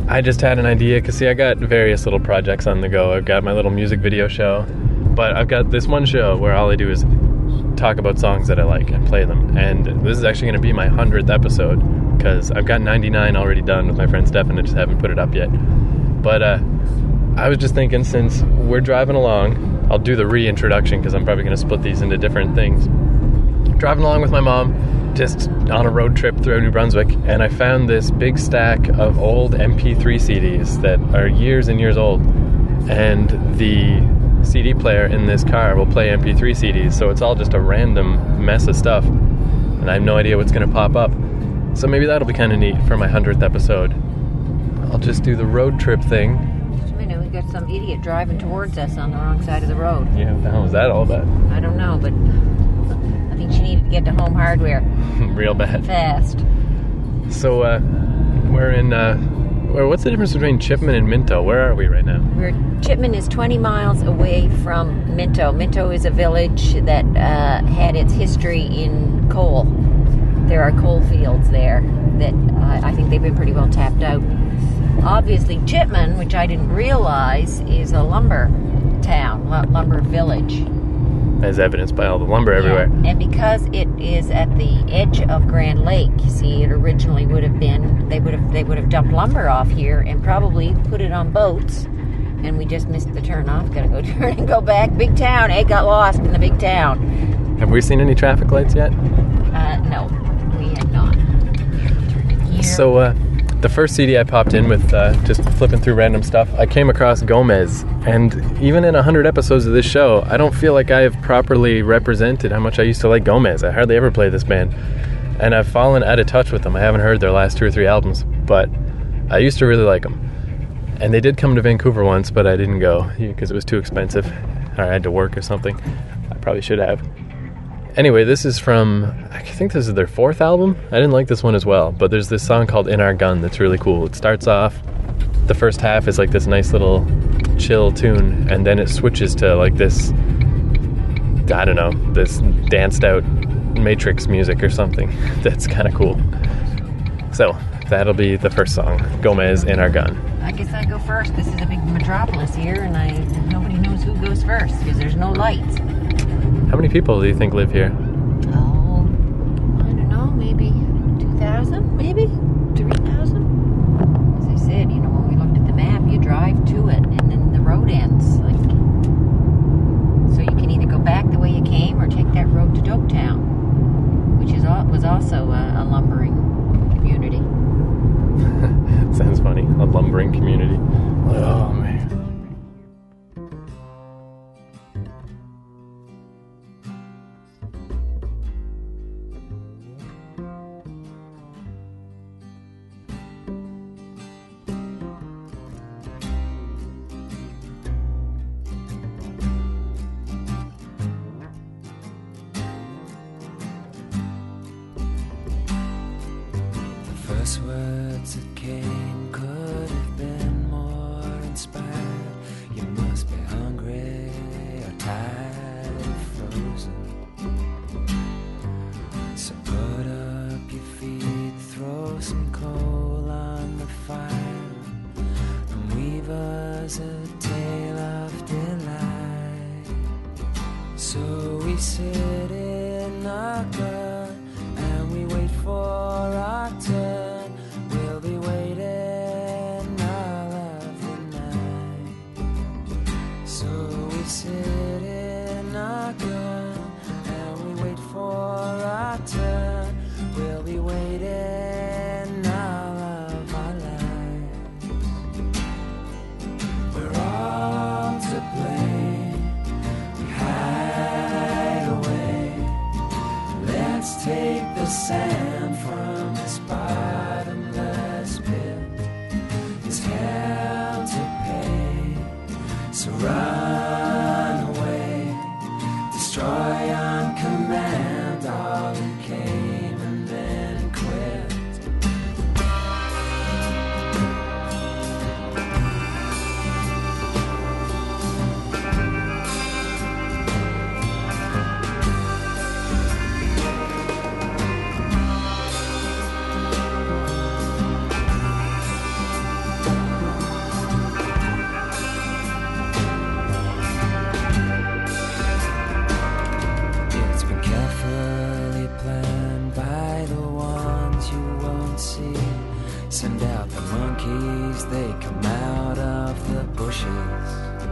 I just had an idea, because see, I got various little projects on the go. I've got my little music video show, but I've got this one show where all I do is talk about songs that I like and play them. And this is actually going to be my 100th episode, because I've got 99 already done with my friend Stefan. I just haven't put it up yet. But I was just thinking, since we're driving along, I'll do the reintroduction, because I'm probably going to split these into different things. Driving along with my mom, just on a road trip through New Brunswick, and I found this big stack of old MP3 CDs that are years and years old, and the CD player in this car will play MP3 CDs, so it's all just a random mess of stuff, and I have no idea what's going to pop up. So maybe that'll be kind of neat for my 100th episode. I'll just do the road trip thing. Just a minute, we got some idiot driving towards us on the wrong side of the road. Yeah, what the hell was that all about? I don't know, but I think she needed to get to Home Hardware. Real bad. Fast. So, we're in, what's the difference between Chipman and Minto? Where are we right now? Chipman is 20 miles away from Minto. Minto is a village that had its history in coal. There are coal fields there that I think they've been pretty well tapped out. Obviously, Chipman, which I didn't realize, is a lumber town, lumber village. As evidenced by all the lumber everywhere. And because it is at the edge of Grand Lake, you see, it originally would have been, they would have dumped lumber off here and probably put it on boats, and we just missed the turn off. Gotta go turn and go back. Big town, got lost in the big town. Have we seen any traffic lights yet? No, we have not. Turn in here. So, the first CD I popped in with, just flipping through random stuff, I came across Gomez, and even in 100 episodes of this show, I don't feel like I have properly represented how much I used to like Gomez. I hardly ever play this band, and I've fallen out of touch with them. I haven't heard their last 2 or 3 albums, but I used to really like them. And they did come to Vancouver once, but I didn't go, because it was too expensive, or I had to work or something. I probably should have. Anyway, this is from, I think this is their 4th album. I didn't like this one as well, but there's this song called In Our Gun that's really cool. It starts off, the first half is like this nice little chill tune, and then it switches to like this, I don't know, this danced out Matrix music or something. That's kind of cool. So, that'll be the first song, Gomez, In Our Gun. I guess I go first. This is a big metropolis here, and nobody knows who goes first, because there's no lights. How many people do you think live here? Oh, I don't know, maybe 2,000, maybe 3,000. As I said, when we looked at the map, you drive to it, and then the road ends. So you can either go back the way you came, or take that road to Dopetown, which was also a lumbering community. Sounds funny, a lumbering community. Oh, man. First words that came could have been more inspired. You must be hungry or tired or frozen. So put up your feet, throw some coal on the fire, and weave us a tale of delight. So we sit in our gun and we wait for our turn. We'll be waiting all of the night. So we sit in our gun and we wait for our turn. We'll be waiting all of our lives. We're all to blame. We hide away. Let monkeys, they come out of the bushes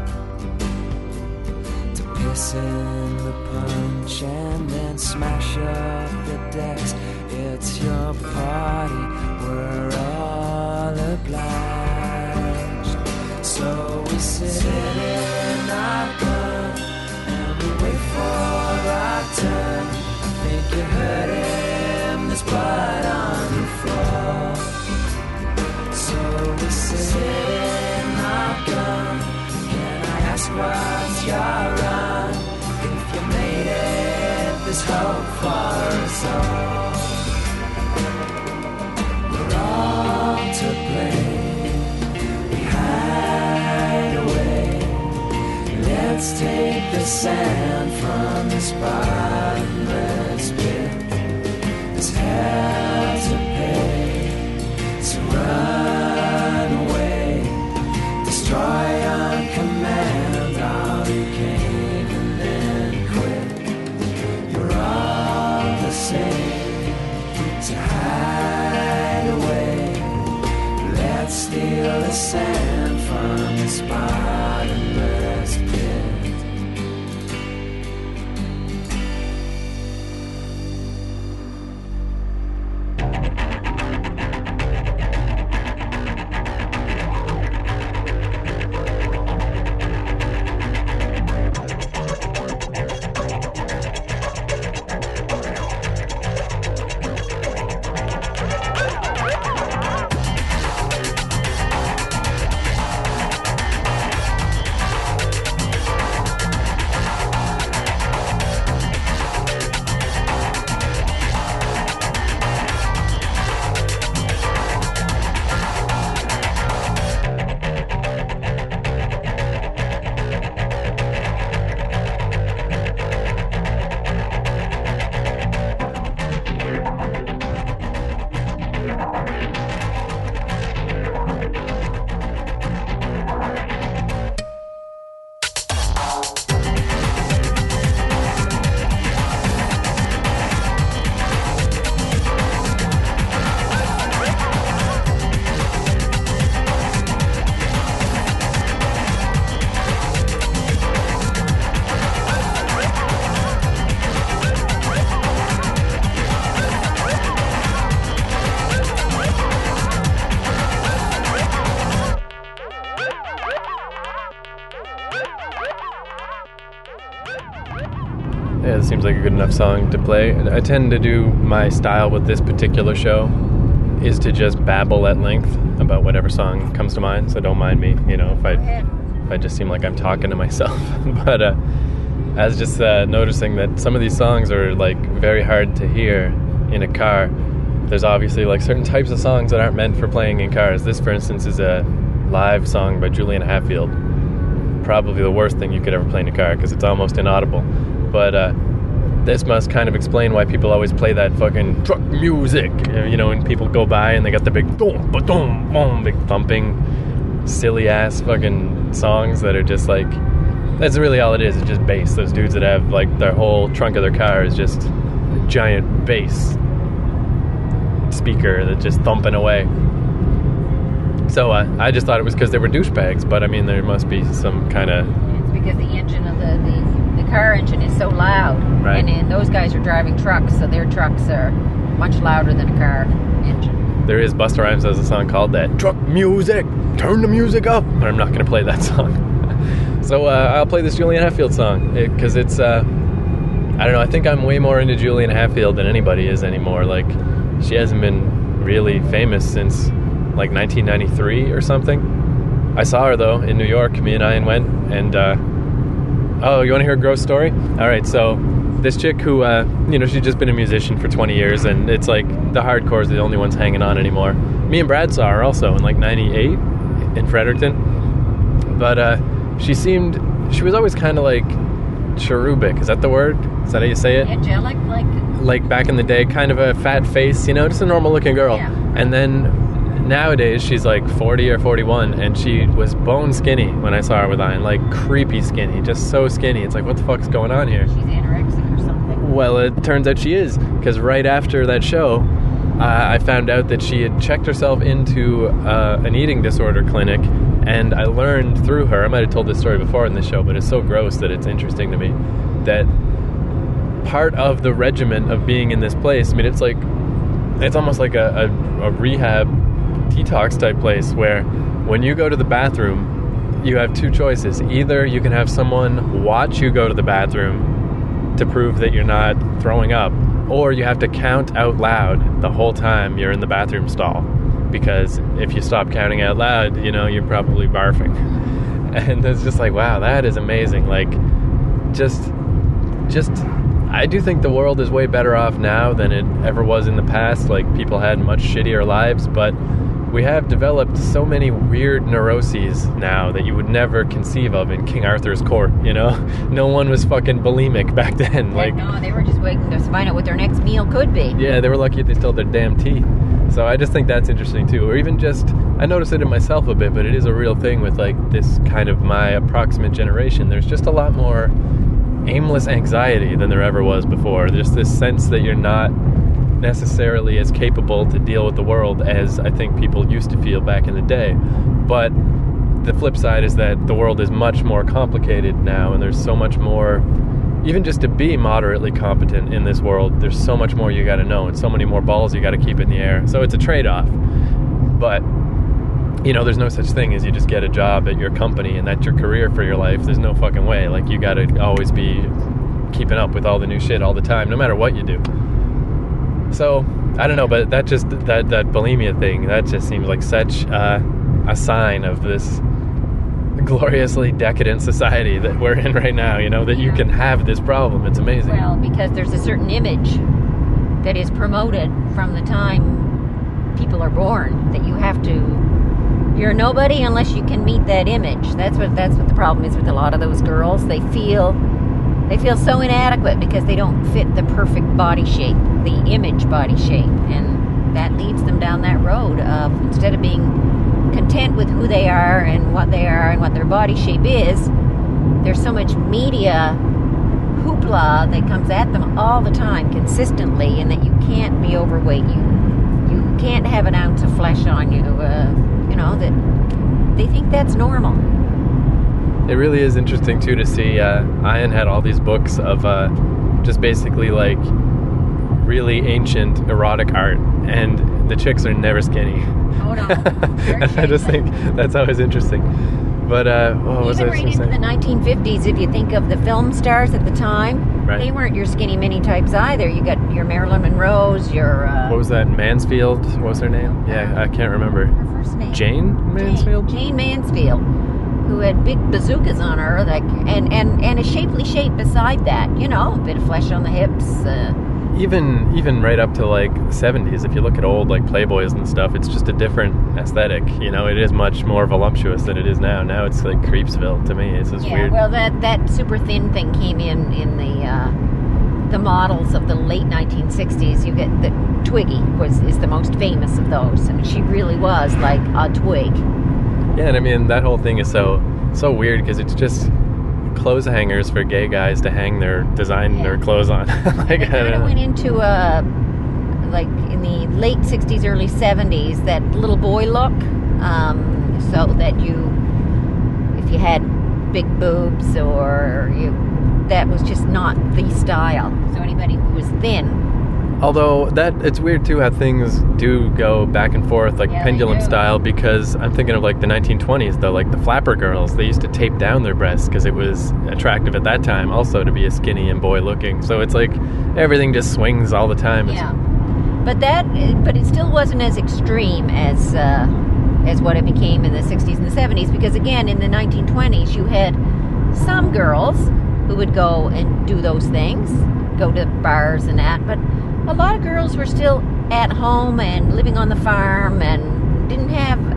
to piss in the punch and then smash up the decks. It's your party, we're all obliged. So we sit in our bunk and we wait for our turn. Think you heard him, there's blood on the floor. So we sit in our gun. Can I ask what's your run? If you made it, there's hope for us all. We're all to blame. We hide away. Let's take the sand from this bottomless pit. There's hell to pay. So run away, destroy on command all who came and then quit. You're all the same, so hide away. Let's steal the sand from this bottomless pit. Yeah, it seems like a good enough song to play. I tend to do my style with this particular show is to just babble at length about whatever song comes to mind, so don't mind me, if I just seem like I'm talking to myself. But I was just noticing that some of these songs are like very hard to hear in a car. There's obviously like certain types of songs that aren't meant for playing in cars. This, for instance, is a live song by Julian Hatfield. Probably the worst thing you could ever play in a car because it's almost inaudible. But this must kind of explain why people always play that fucking truck music, when people go by and they got the big boom, boom, boom, big thumping, silly ass fucking songs that are just like, that's really all it is. It's just bass. Those dudes that have like their whole trunk of their car is just a giant bass speaker that's just thumping away. So I just thought it was because they were douchebags, but I mean there must be some kind of... It's because the engine of the car engine is so loud, right. And those guys are driving trucks, so their trucks are much louder than a car engine. There is, Busta Rhymes has a song called that, Truck Music, Turn the Music Up, but I'm not going to play that song. So I'll play this Julian Hatfield song, because it's, I don't know, I think I'm way more into Julian Hatfield than anybody is anymore. Like, she hasn't been really famous since like 1993 or something. I saw her though in New York. Me and Ian went, and oh, you want to hear a gross story? All right, so this chick who she's just been a musician for 20 years, and it's like the hardcores are the only ones hanging on anymore. Me and Brad saw her also in like 98 in Fredericton, but she was always kind of like cherubic. Is that the word? Is that how you say it? Angelic, like back in the day, kind of a fat face, just a normal looking girl. Yeah. And then nowadays she's like 40 or 41, and she was bone skinny when I saw her with Ian, like creepy skinny, just so skinny. It's like, what the fuck's going on here? She's anorexic or something. Well, it turns out she is, because right after that show, I found out that she had checked herself into an eating disorder clinic, and I learned through her, I might have told this story before in the show, but it's so gross that it's interesting to me, that part of the regimen of being in this place, I mean, it's almost like a rehab detox type place where when you go to the bathroom, you have two choices. Either you can have someone watch you go to the bathroom to prove that you're not throwing up, or you have to count out loud the whole time you're in the bathroom stall, because if you stop counting out loud, you're probably barfing. And it's just like, wow, that is amazing. Like, just I do think the world is way better off now than it ever was in the past. Like, people had much shittier lives, but we have developed so many weird neuroses now that you would never conceive of in King Arthur's court, No one was fucking bulimic back then. Like, no, they were just waiting to find out what their next meal could be. Yeah, they were lucky if they still had their damn teeth. So I just think that's interesting too. Or even just, I notice it in myself a bit, but it is a real thing with like this kind of my approximate generation. There's just a lot more aimless anxiety than there ever was before. There's this sense that you're not necessarily as capable to deal with the world as I think people used to feel back in the day. But the flip side is that the world is much more complicated now, and there's so much more, even just to be moderately competent in this world, there's so much more you got to know and so many more balls you got to keep in the air. So it's a trade-off. But there's no such thing as you just get a job at your company and that's your career for your life. There's no fucking way. Like, you got to always be keeping up with all the new shit all the time, no matter what you do. So, I don't know, but that bulimia thing, that just seems like such a sign of this gloriously decadent society that we're in right now, that you can have this problem. It's amazing. Well, because there's a certain image that is promoted from the time people are born, that you have to, you're nobody unless you can meet that image. That's what the problem is with a lot of those girls. They feel so inadequate because they don't fit the perfect body shape, the image body shape, and that leads them down that road of, instead of being content with who they are and what their body shape is, there's so much media hoopla that comes at them all the time consistently, and that you can't be overweight, you can't have an ounce of flesh on you, that they think that's normal. It really is interesting too to see Ian had all these books of just basically like really ancient erotic art, and the chicks are never skinny. Oh no. And I just think that's always interesting. But what was I right into saying? the 1950s, if you think of the film stars at the time, right, they weren't your skinny mini types either. You got your Marilyn Monroe's, your what was that, Mansfield? What was her name? Yeah, I can't remember. Her first name. Jane Mansfield? Jane Mansfield, who had big bazookas on her, like, and a shapely shape beside that, a bit of flesh on the hips. Even right up to like 70s, if you look at old like Playboys and stuff, it's just a different aesthetic. It is much more voluptuous than it is now. Now it's like Creepsville to me. It's just weird. Well, that super thin thing came in the models of the late 1960s. You get the Twiggy is the most famous of those. I mean, she really was like a twig. Yeah, and I mean that whole thing is so weird because it's just clothes hangers for gay guys to hang their clothes on. Like, it kind of went into like in the late 60s, early 70s, that little boy look, so that if you had big boobs that was just not the style. So anybody who was thin. Although it's weird too how things do go back and forth, like pendulum style, because I'm thinking of like the 1920s though, like the flapper girls, they used to tape down their breasts because it was attractive at that time also to be a skinny and boy looking. So it's like everything just swings all the time. Yeah. But it still wasn't as extreme as what it became in the 60s and the 70s, because again, in the 1920s, you had some girls who would go and do those things, go to bars and that, but a lot of girls were still at home and living on the farm and didn't have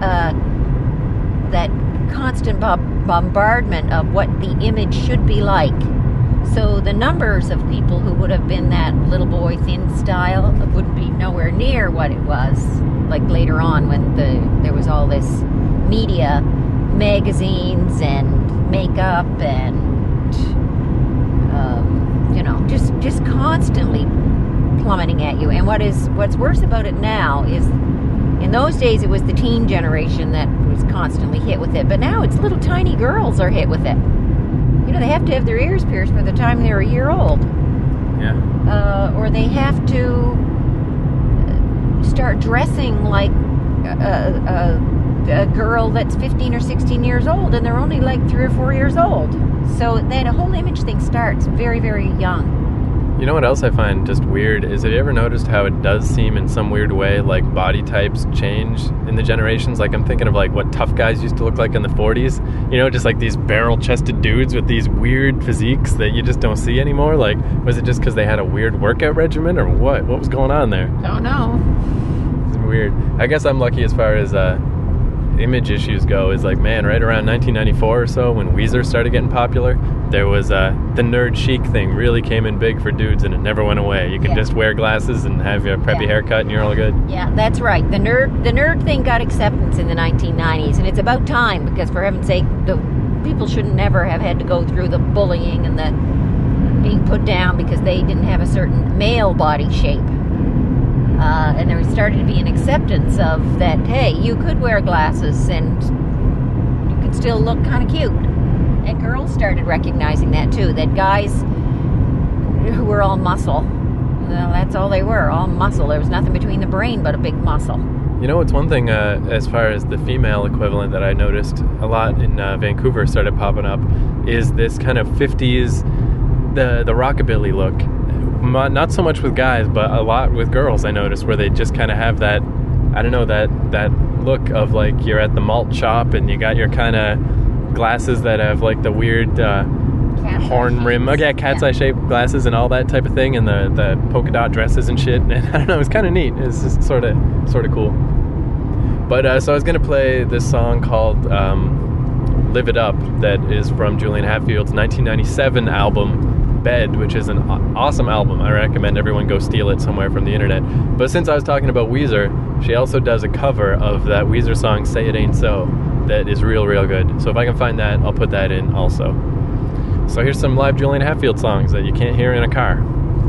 that constant bombardment of what the image should be like. So the numbers of people who would have been that little boy thin style would be nowhere near what it was like later on when there was all this media, magazines and makeup and just constantly plummeting at you. And what's worse about it now is, in those days it was the teen generation that was constantly hit with it, but now it's little tiny girls are hit with it. You know, they have to have their ears pierced by the time they're a year old. Yeah. Or they have to start dressing like a girl that's 15 or 16 years old, and they're only like 3 or 4 years old. So that whole image thing starts very, very young. You know what else I find just weird is, have you ever noticed how it does seem in some weird way like body types change in the generations? Like, I'm thinking of like what tough guys used to look like in the 40s. You know, just like these barrel-chested dudes with these weird physiques that you just don't see anymore. Like, was it just because they had a weird workout regimen, or what? What was going on there? Don't know. It's weird. I guess I'm lucky as far as image issues go. Is like, man, right around 1994 or so, when Weezer started getting popular, there was the nerd chic thing really came in big for dudes, and it never went away. You could just wear glasses and have your preppy haircut and you're all good. Yeah, that's right. The nerd thing got acceptance in the 1990s, and it's about time, because for heaven's sake, the people should never have had to go through the bullying and the being put down because they didn't have a certain male body shape. And there started to be an acceptance of that, hey, you could wear glasses and you could still look kind of cute. And girls started recognizing that too, that guys who were all muscle, well, that's all they were, all muscle. There was nothing between the brain but a big muscle. You know, it's one thing as far as the female equivalent that I noticed a lot in Vancouver started popping up is this kind of 50s, the rockabilly look. Not so much with guys, but a lot with girls, I noticed, where they just kind of have that, I don't know, that look of like you're at the malt shop and you got your kind of glasses that have like the weird horn rim. Okay, cat's eye shaped glasses and all that type of thing, and the polka dot dresses and shit. And I don't know, it's kind of neat. It's just sort of cool. But so I was going to play this song called Live It Up that is from Julian Hatfield's 1997 album Bed, which is an awesome album. I recommend everyone go steal it somewhere from the internet. But since I was talking about Weezer, she also does a cover of that Weezer song Say It Ain't So that is real good. So if I can find that, I'll put that in also. So here's some live Julian Hatfield songs that you can't hear in a car.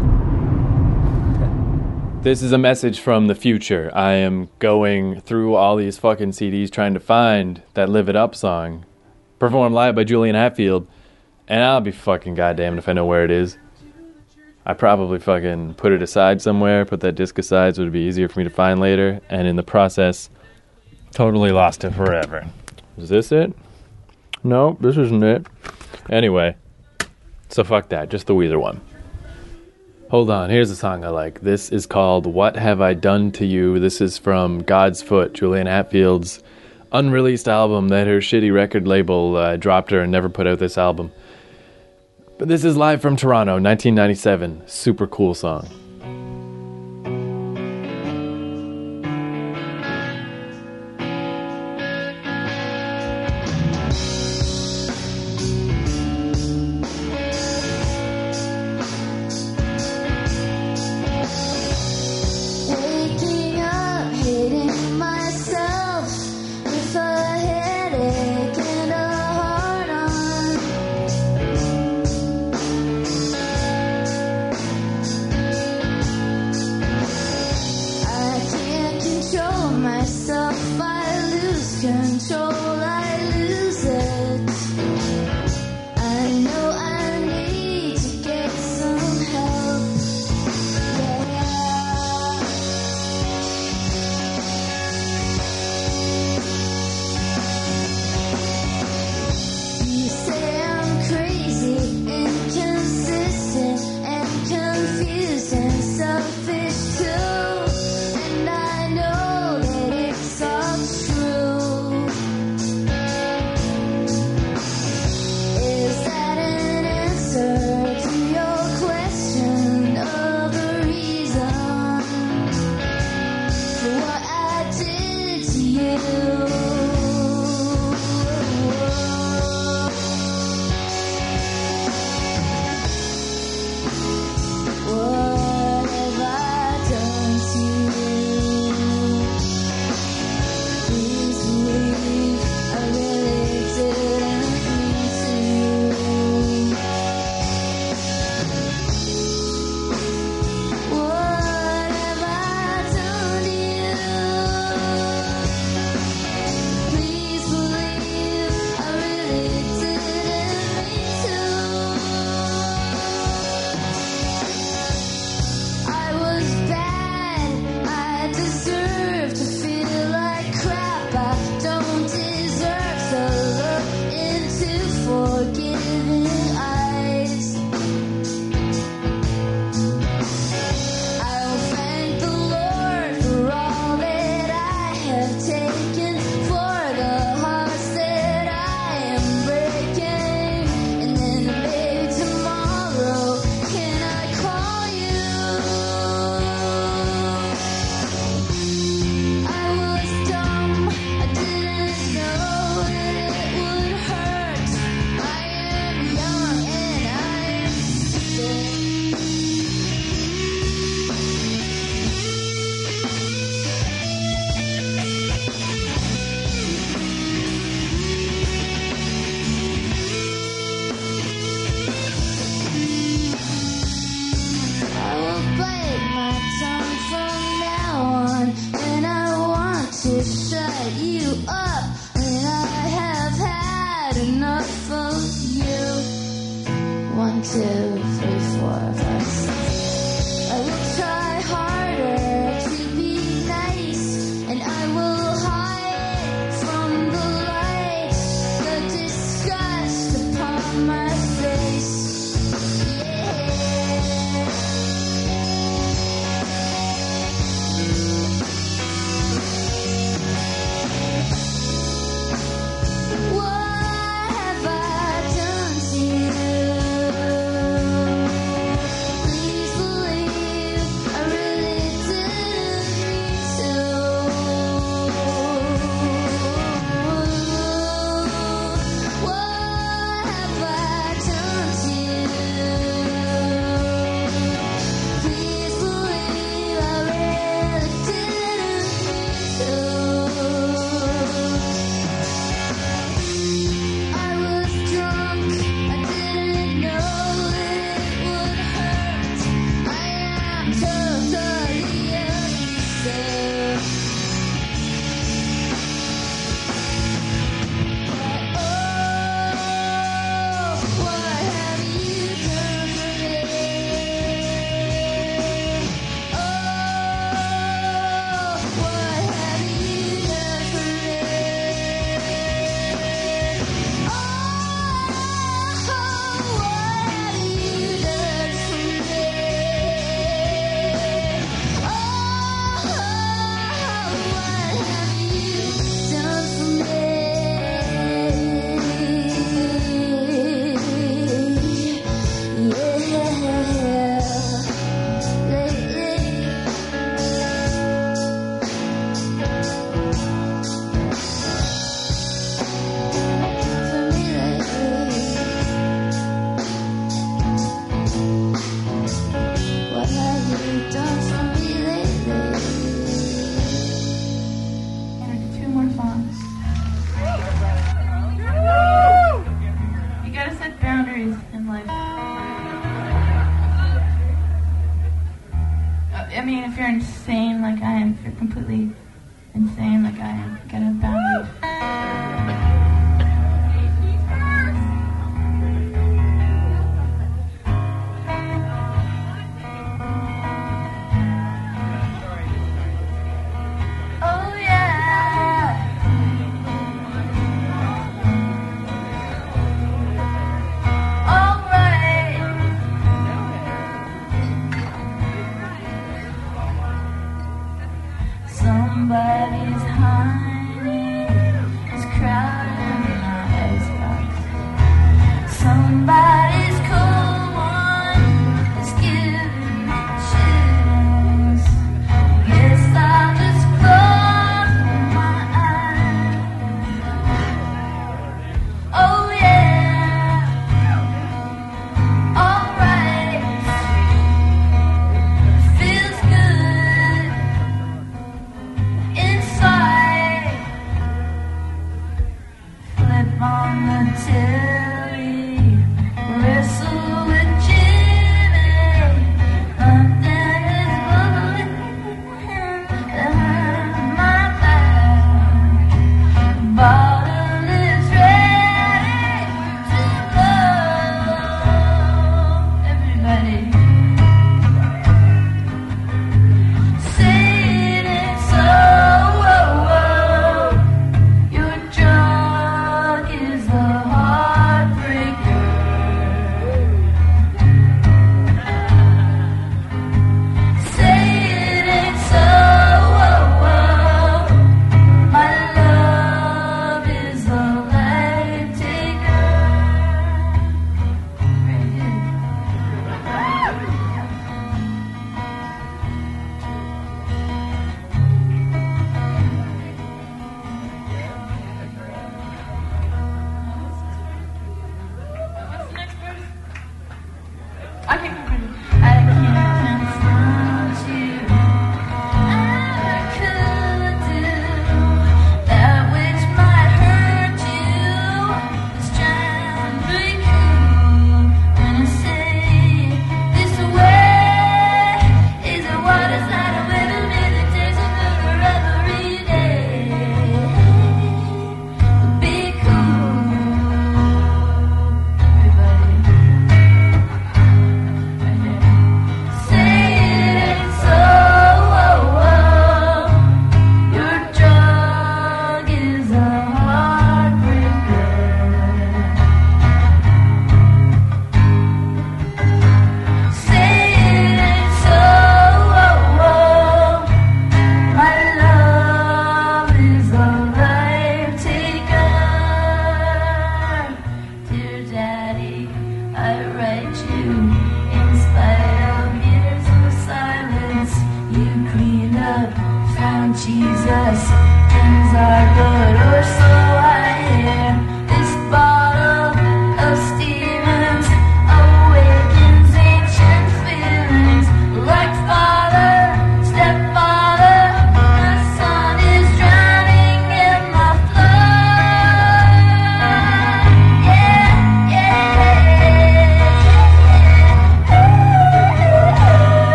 This is a message from the future. I am going through all these fucking CDs trying to find that Live It Up song performed live by Julian Hatfield. And I'll be fucking goddamned if I know where it is. I probably fucking put it aside somewhere, put that disc aside so it would be easier for me to find later, and in the process, totally lost it forever. Is this it? No, this isn't it. Anyway, so fuck that, just the Weezer one. Hold on, here's a song I like. This is called What Have I Done to You? This is from God's Foot, Julian Hatfield's unreleased album that her shitty record label dropped her and never put out this album. But this is live from Toronto, 1997. Super cool song. Waking up, hating myself with a headache and a heart on. 2, 3, 4, 5, 6. I will try harder to be nice, and I will hide from the light, the disgust upon my face. I mean, if you're insane like I am, if you're completely insane like I am, you gotta have boundaries. Somebody's honey is crowding my icebox. Somebody's cold one is giving me chills. Guess I'll just close my eyes. Oh yeah, alright, feels good inside. Flip on the telly, wrestle with Jimmy. Nothing is bubbling behind my back. Bottle is ready to blow. Everybody saying it's so. Your drug is a heartbreaker. Saying it's so. My love is a life taker. Right here. What's the next verse? I can't remember. I can't confront you. I could do that which might hurt you. It's trying to be cool when I say this way is a water slide with a meditation for every day. Be cool, everybody.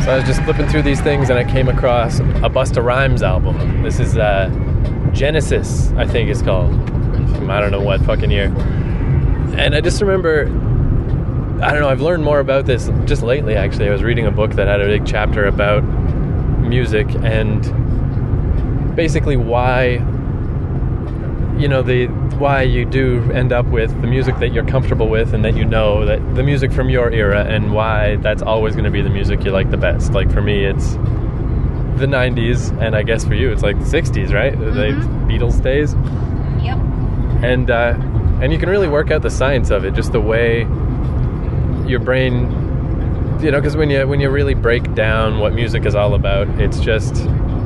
So I was just flipping through these things and I came across a Busta Rhymes album. This is Genesis, I think it's called. From I don't know what fucking year. And I just remember, I don't know, I've learned more about this just lately, actually. I was reading a book that had a big chapter about music and basically why, why you do end up with the music that you're comfortable with and that you know, that the music from your era, and why that's always going to be the music you like the best. Like for me, it's the 90s, and I guess for you, it's like the 60s, right? The Beatles days. Yep. And you can really work out the science of it, just the way your brain, because when you really break down what music is all about, it's just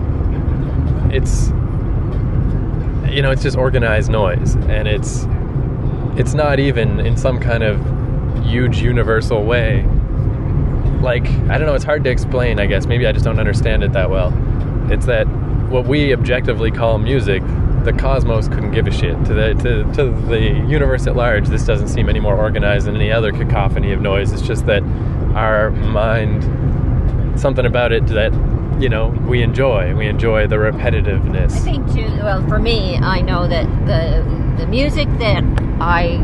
organized noise, and it's not even in some kind of huge universal way. Like, I don't know, it's hard to explain, I guess. Maybe I just don't understand it that well. It's that what we objectively call music, the cosmos couldn't give a shit. To the universe at large, this doesn't seem any more organized than any other cacophony of noise. It's just that our mind, something about it that, we enjoy. We enjoy the repetitiveness. I think too. Well, for me, I know that the music that I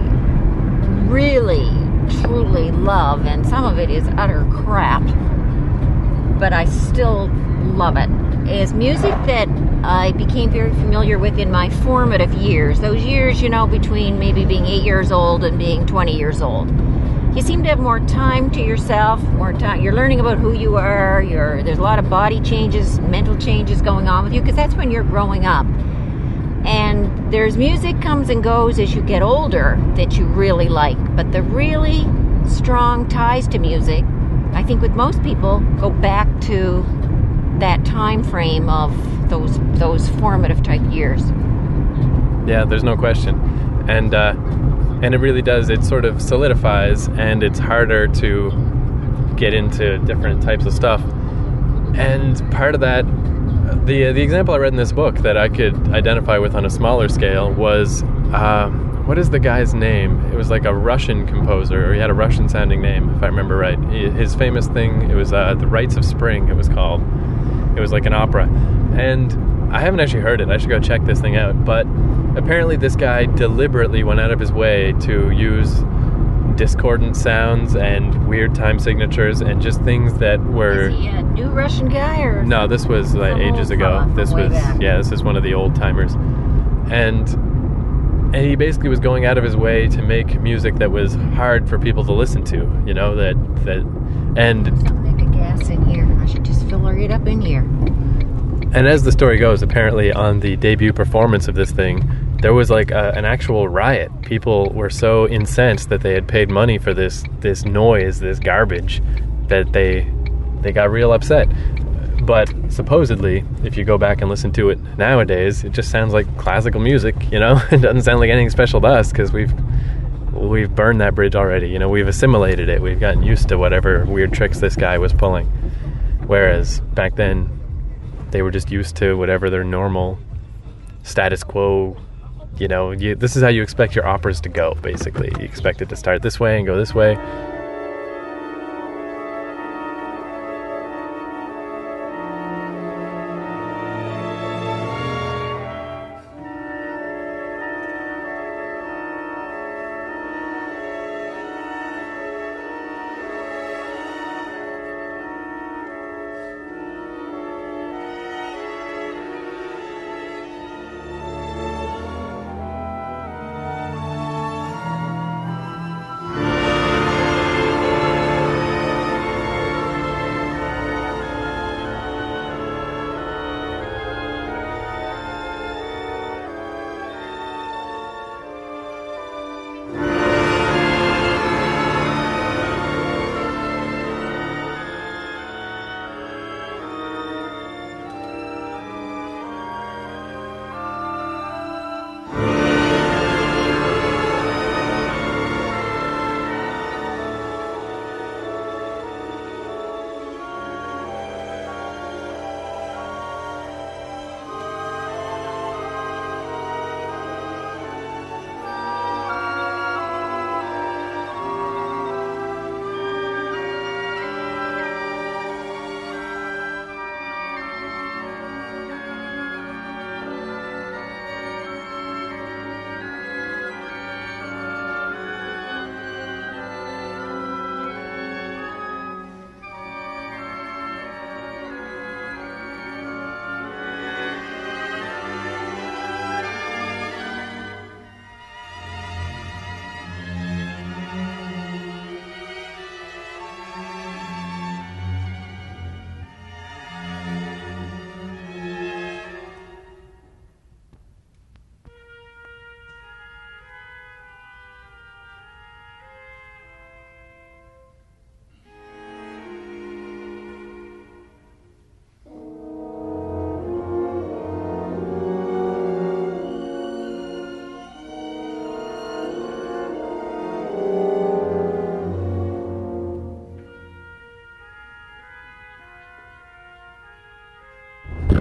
really truly love, and some of it is utter crap, but I still love it, is music that I became very familiar with in my formative years. Those years, between maybe being 8 years old and being 20 years old. You seem to have more time to yourself, more time. You're learning about who you are. There's a lot of body changes, mental changes going on with you, because that's when you're growing up. And there's music comes and goes as you get older that you really like. But the really strong ties to music, I think with most people, go back to that time frame of those formative type years. Yeah, there's no question. And it really does, it sort of solidifies, and it's harder to get into different types of stuff. And part of that, the example I read in this book that I could identify with on a smaller scale was, what is the guy's name? It was like a Russian composer, or he had a Russian sounding name, if I remember right. His famous thing, it was The Rites of Spring, it was called. It was like an opera. And I haven't actually heard it. I should go check this thing out. But apparently this guy deliberately went out of his way to use discordant sounds and weird time signatures and just things that were... Is he a new Russian guy, or... No, this was like ages ago. This was... Yeah, this is one of the old timers. And he basically was going out of his way to make music that was hard for people to listen to, and... Make a gas in here. I should just fill it up in here. And as the story goes, apparently on the debut performance of this thing, there was like an actual riot. People were so incensed that they had paid money for this noise, this garbage, that they got real upset. But supposedly, if you go back and listen to it nowadays, it just sounds like classical music, It doesn't sound like anything special to us, because we've burned that bridge already. We've assimilated it. We've gotten used to whatever weird tricks this guy was pulling. Whereas back then, they were just used to whatever their normal status quo, this is how you expect your operas to go, basically. You expect it to start this way and go this way.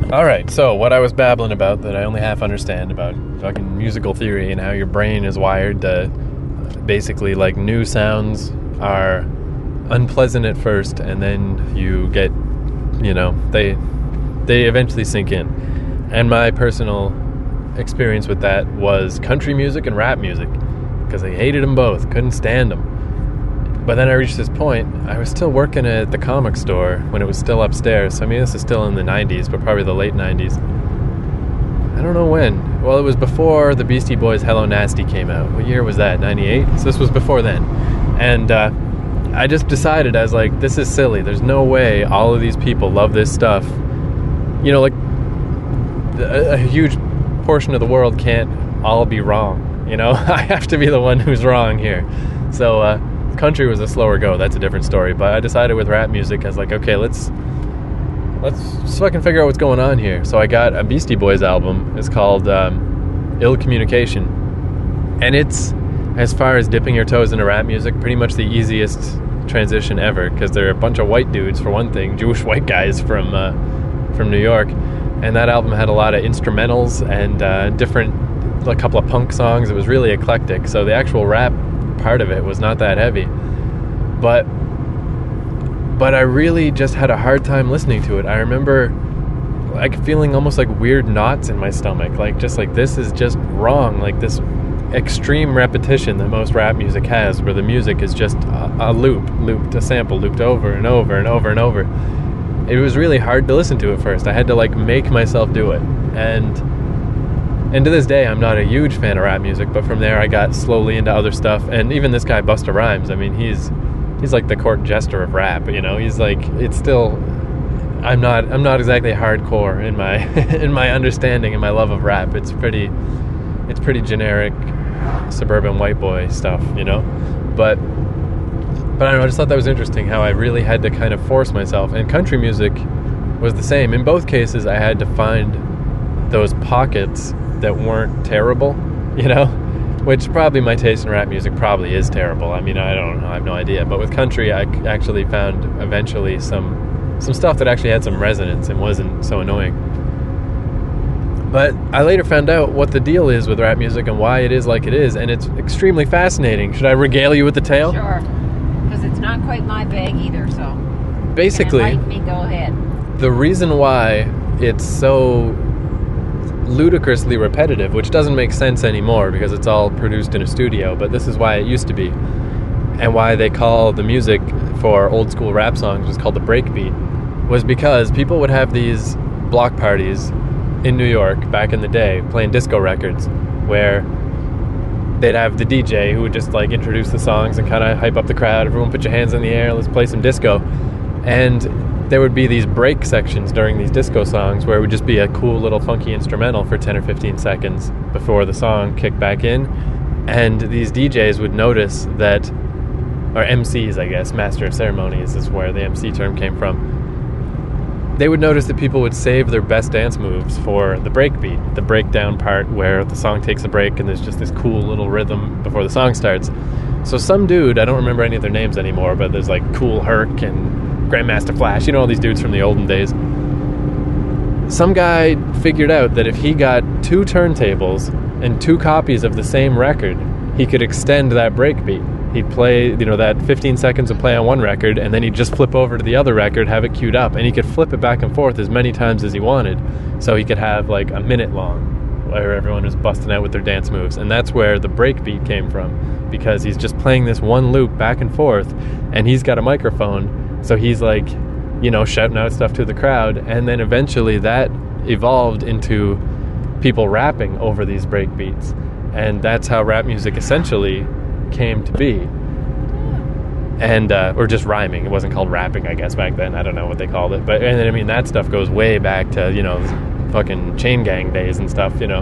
All right, so what I was babbling about that I only half understand about fucking musical theory and how your brain is wired to basically, like, new sounds are unpleasant at first, and then you get, you know, they eventually sink in. And my personal experience with that was country music and rap music, because I hated them both, couldn't stand them. But then I reached this point, I was still working at the comic store when it was still upstairs. I mean, this is still in the 90s, but probably the late 90s. I don't know when. Well, it was before the Beastie Boys' Hello Nasty came out. What year was that? 98? So this was before then. And I just decided, I was like, this is silly. There's no way all of these people love this stuff. You know, like, a huge portion of the world can't all be wrong. You know, I have to be the one who's wrong here. So, country was a slower go. That's a different story. But I decided with rap music, I was like, okay, let's just fucking figure out what's going on here. So I got a Beastie Boys album. It's called Ill Communication. And it's, as far as dipping your toes into rap music, pretty much the easiest transition ever, because they're a bunch of white dudes, for one thing, Jewish white guys from New York. And that album had a lot of instrumentals and a couple of punk songs. It was really eclectic. So the actual rap part of it was not that heavy, but I really just had a hard time listening to it. I remember like feeling almost like weird knots in my stomach, like just like this is just wrong, like this extreme repetition that most rap music has, where the music is just a looped a sample, looped over and over and over and over. It was really hard to listen to at first. I had to like make myself do it, and to this day, I'm not a huge fan of rap music, but from there I got slowly into other stuff. And even this guy, Busta Rhymes, I mean, he's like the court jester of rap, you know? He's like, it's still, I'm not exactly hardcore in my in my understanding and my love of rap. It's pretty generic suburban white boy stuff, you know? But I don't know, I just thought that was interesting how I really had to kind of force myself. And country music was the same. In both cases, I had to find those pockets that weren't terrible, you know, which probably my taste in rap music probably is terrible. I mean, I don't know, I have no idea. But with country, I actually found eventually some stuff that actually had some resonance and wasn't so annoying. But I later found out what the deal is with rap music and why it is like it is, and it's extremely fascinating. Should I regale you with the tale? Sure, because it's not quite my bag either, so... Basically, enlighten me, go ahead. The reason why it's so ludicrously repetitive, which doesn't make sense anymore because it's all produced in a studio, but this is why it used to be, and why they call the music for old school rap songs was called the breakbeat, was because people would have these block parties in New York back in the day playing disco records, where they'd have the DJ who would just like introduce the songs and kind of hype up the crowd. Everyone put your hands in the air, let's play some disco. And there would be these break sections during these disco songs where it would just be a cool little funky instrumental for 10 or 15 seconds before the song kicked back in. And these DJs would notice that, or MCs, I guess, Master of Ceremonies is where the MC term came from. They would notice that people would save their best dance moves for the breakbeat, the breakdown part where the song takes a break and there's just this cool little rhythm before the song starts. So some dude, I don't remember any of their names anymore, but there's like Cool Herc and Grandmaster Flash, you know, all these dudes from the olden days. Some guy figured out that if he got 2 turntables and 2 copies of the same record, he could extend that breakbeat. He'd play, you know, that 15 seconds would play on one record, and then he'd just flip over to the other record, have it queued up, and he could flip it back and forth as many times as he wanted. So he could have like a minute long where everyone was busting out with their dance moves. And that's where the breakbeat came from, because he's just playing this one loop back and forth, and he's got a microphone. So he's like, you know, shouting out stuff to the crowd, and then eventually that evolved into people rapping over these breakbeats, and that's how rap music essentially came to be. And or just rhyming. It wasn't called rapping, I guess, back then. I don't know what they called it, but and then, I mean, that stuff goes way back to, you know, fucking chain gang days and stuff, you know.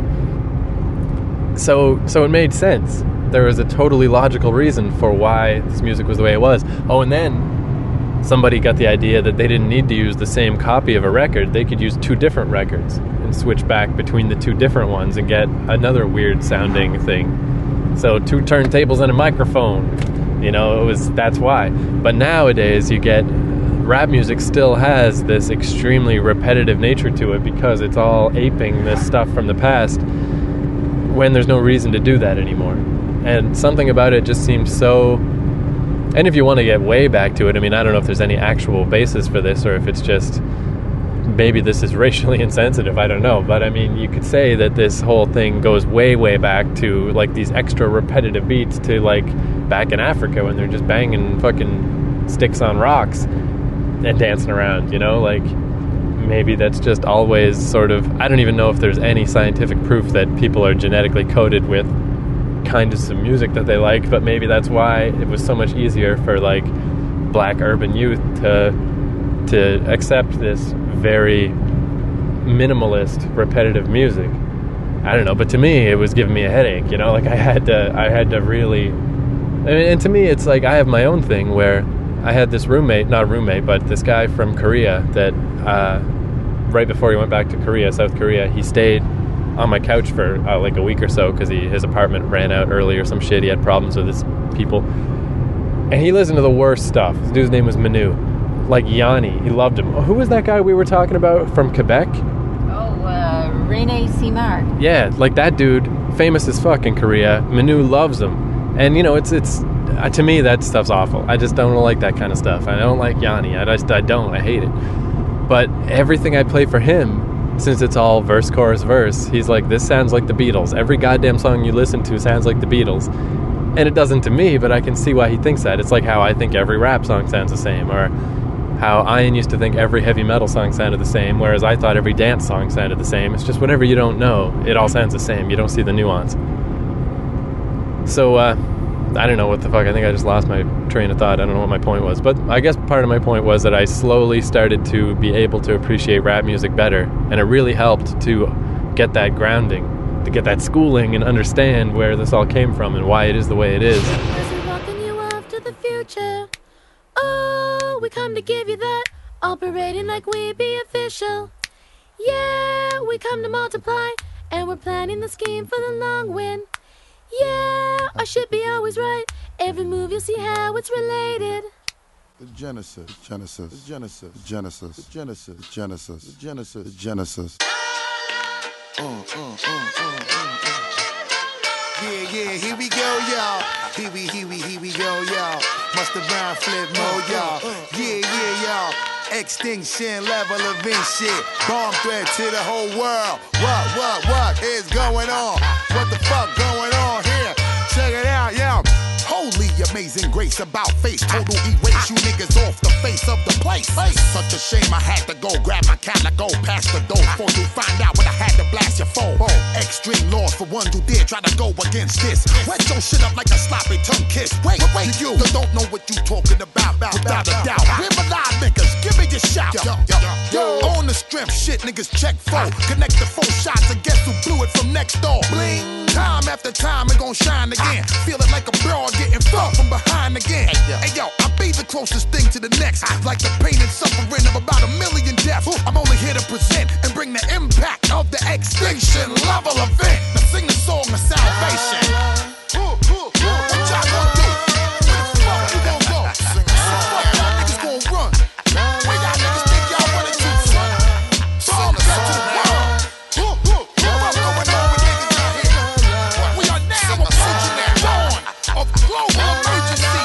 So it made sense. There was a totally logical reason for why this music was the way it was. Oh, and then somebody got the idea that they didn't need to use the same copy of a record. They could use 2 different records and switch back between the 2 different ones and get another weird sounding thing. So 2 turntables and a microphone, you know, that's why. But nowadays you get rap music still has this extremely repetitive nature to it because it's all aping this stuff from the past when there's no reason to do that anymore. And something about it just seems so... And if you want to get way back to it, I mean, I don't know if there's any actual basis for this or if it's just... Maybe this is racially insensitive, I don't know. But, I mean, you could say that this whole thing goes way, way back to, like, these extra repetitive beats to, like, back in Africa when they're just banging fucking sticks on rocks and dancing around, you know? Like, maybe that's just always sort of... I don't even know if there's any scientific proof that people are genetically coded with kinds of music that they like, but maybe that's why it was so much easier for, like, black urban youth to accept this very minimalist, repetitive music. I don't know, but to me, it was giving me a headache, you know? Like, I had to really... I mean, and to me, it's like I have my own thing where I had this not roommate, but this guy from Korea that, right before he went back to Korea, South Korea, he stayed on my couch for, like, a week or so because his apartment ran out early or some shit. He had problems with his people. And he listened to the worst stuff. This dude's name was Manu. Like Yanni, he loved him. Who was that guy we were talking about from Quebec? Rene Simard. Yeah, like that dude, famous as fuck in Korea. Manu loves him, and you know, it's to me that stuff's awful. I just don't like that kind of stuff. I don't like Yanni. I hate it. But everything I play for him, since it's all verse, chorus, verse, he's like, this sounds like the Beatles. Every goddamn song you listen to sounds like the Beatles. And it doesn't to me, but I can see why he thinks that. It's like how I think every rap song sounds the same, or how Ian used to think every heavy metal song sounded the same, whereas I thought every dance song sounded the same. It's just whatever you don't know, it all sounds the same. You don't see the nuance. So, I don't know what the fuck. I think I just lost my train of thought. I don't know what my point was. But I guess part of my point was that I slowly started to be able to appreciate rap music better, and it really helped to get that grounding, to get that schooling and understand where this all came from and why it is the way it is. We're walking you off to the future. Oh, we come to give you that. Operating like we be official. Yeah, we come to multiply. And we're planning the scheme for the long win. Yeah, I should be always right. Every move you'll see how it's related. The Genesis, Genesis, Genesis, Genesis, Genesis, Genesis, Genesis, Genesis. Yeah, here we go, y'all. Here we go, y'all. Must have rhyme flip mode, y'all. Yeah, y'all. Extinction level event shit. Bomb threat to the whole world. What is going on? What the fuck going on here? Check it out, y'all. Holy amazing grace about face. Total erase you niggas off the face of the place. Such a shame I had to go grab my cat and go past the door before you find out when I had to blast your phone. Extreme laws for one who dare try to go against this. Wet your shit up like a sloppy tongue kiss. Wait, you don't know what you talking about without a doubt. Where my live niggas? Give me your shout. Yo, on the strength, shit niggas check foe. Connect the 4 shots and guess who blew it from next door. Bling. Time after time it gon' shine again. Feel it like a broad getting fucked from behind again. Hey yo, I be the closest thing to the next. Like the pain and suffering of about 1 million deaths. I'm only here to present and bring the impact of the extinction level event. Now sing the song of salvation. What y'all gonna do? Where the fuck you gon' go? Fuck y'all niggas gon' run. Where y'all niggas think y'all running to? Bomb threat to the world. What's going on with niggas out here? We are now approaching the dawn of global emergency,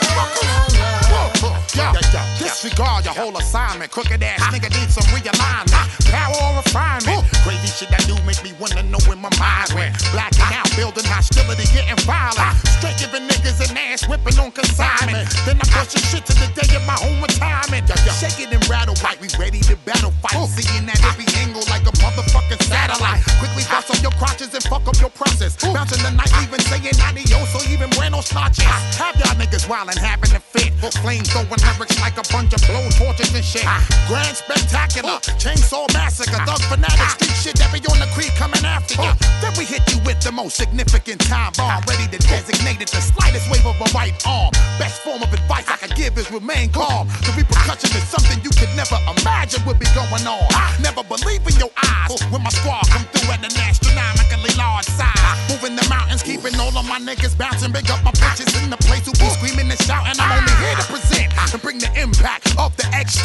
motherfuckers. Yo, disregard your whole assignment. Crooked ass nigga need some realignment. Power or refinement. Crazy shit that do make me wanna know where my mind went. Blacking out, building hostility, getting violent. Straight giving niggas an ass whipping on consignment. Then I push your shit to the day of my own retirement. Shake it and rattle right, we ready to battle fight. Seeing that every angle like a motherfucking satellite. Quickly bust up your crotches and fuck up your process. Bouncing the night, even saying adios or even buenos noches. Have y'all niggas wildin', having a fit. Flames throwing lyrics like a bunch of blow torches and shit. Grand spectacular, chainsaw massacre, thug fanatic, street shit that be on the creek coming after you. Then we hit you with the most significant time bomb, ready to designate it the slightest wave of a right arm. Best form of advice I could give is remain calm. The repercussion is something you could never imagine would be going on. Never believe in your eyes when my squad come through at an astronomically large size. Moving the mountains, keeping all of my niggas bouncing. Big up my bitches in the place who be screaming and shouting. I'm only here to present and bring the impact of the extinction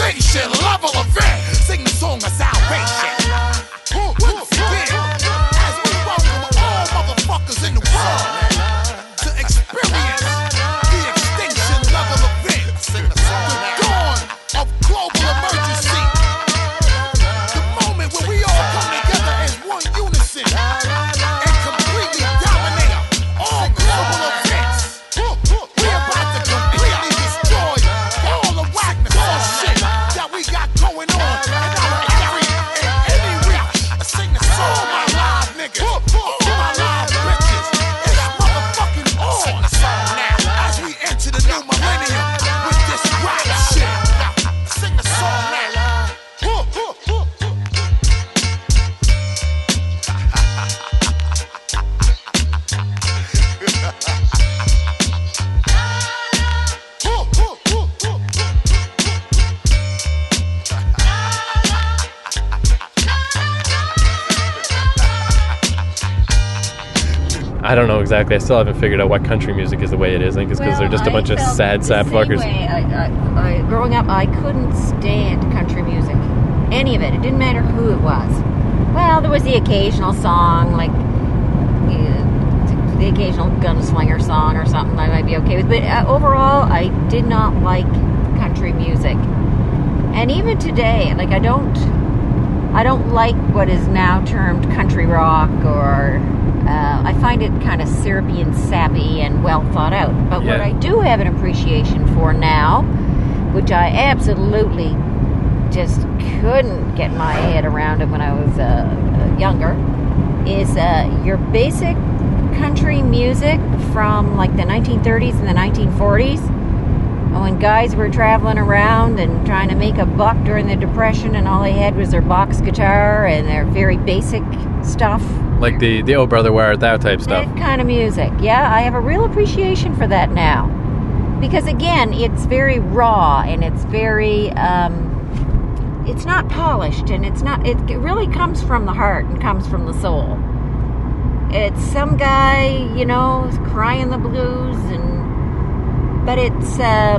I don't know exactly. I still haven't figured out what country music is the way it is. I think it's because they're just a bunch of sad sap fuckers. Growing up, I couldn't stand country music. Any of it. It didn't matter who it was. Well, there was the occasional song, like the occasional gunslinger song or something I might be okay with. But overall, I did not like country music. And even today, like I don't like what is now termed country rock, or I find it kind of syrupy and sappy and well thought out. But what I do have an appreciation for now, which I absolutely just couldn't get my head around it when I was younger, is your basic country music from like the 1930s and the 1940s, when guys were traveling around and trying to make a buck during the Depression, and all they had was their box guitar and their very basic stuff. Like the Oh Brother Where Art Thou type stuff. That kind of music. Yeah, I have a real appreciation for that now. Because again, it's very raw, and it's very, it's not polished, and it really comes from the heart and comes from the soul. It's some guy, you know, crying the blues, but it's,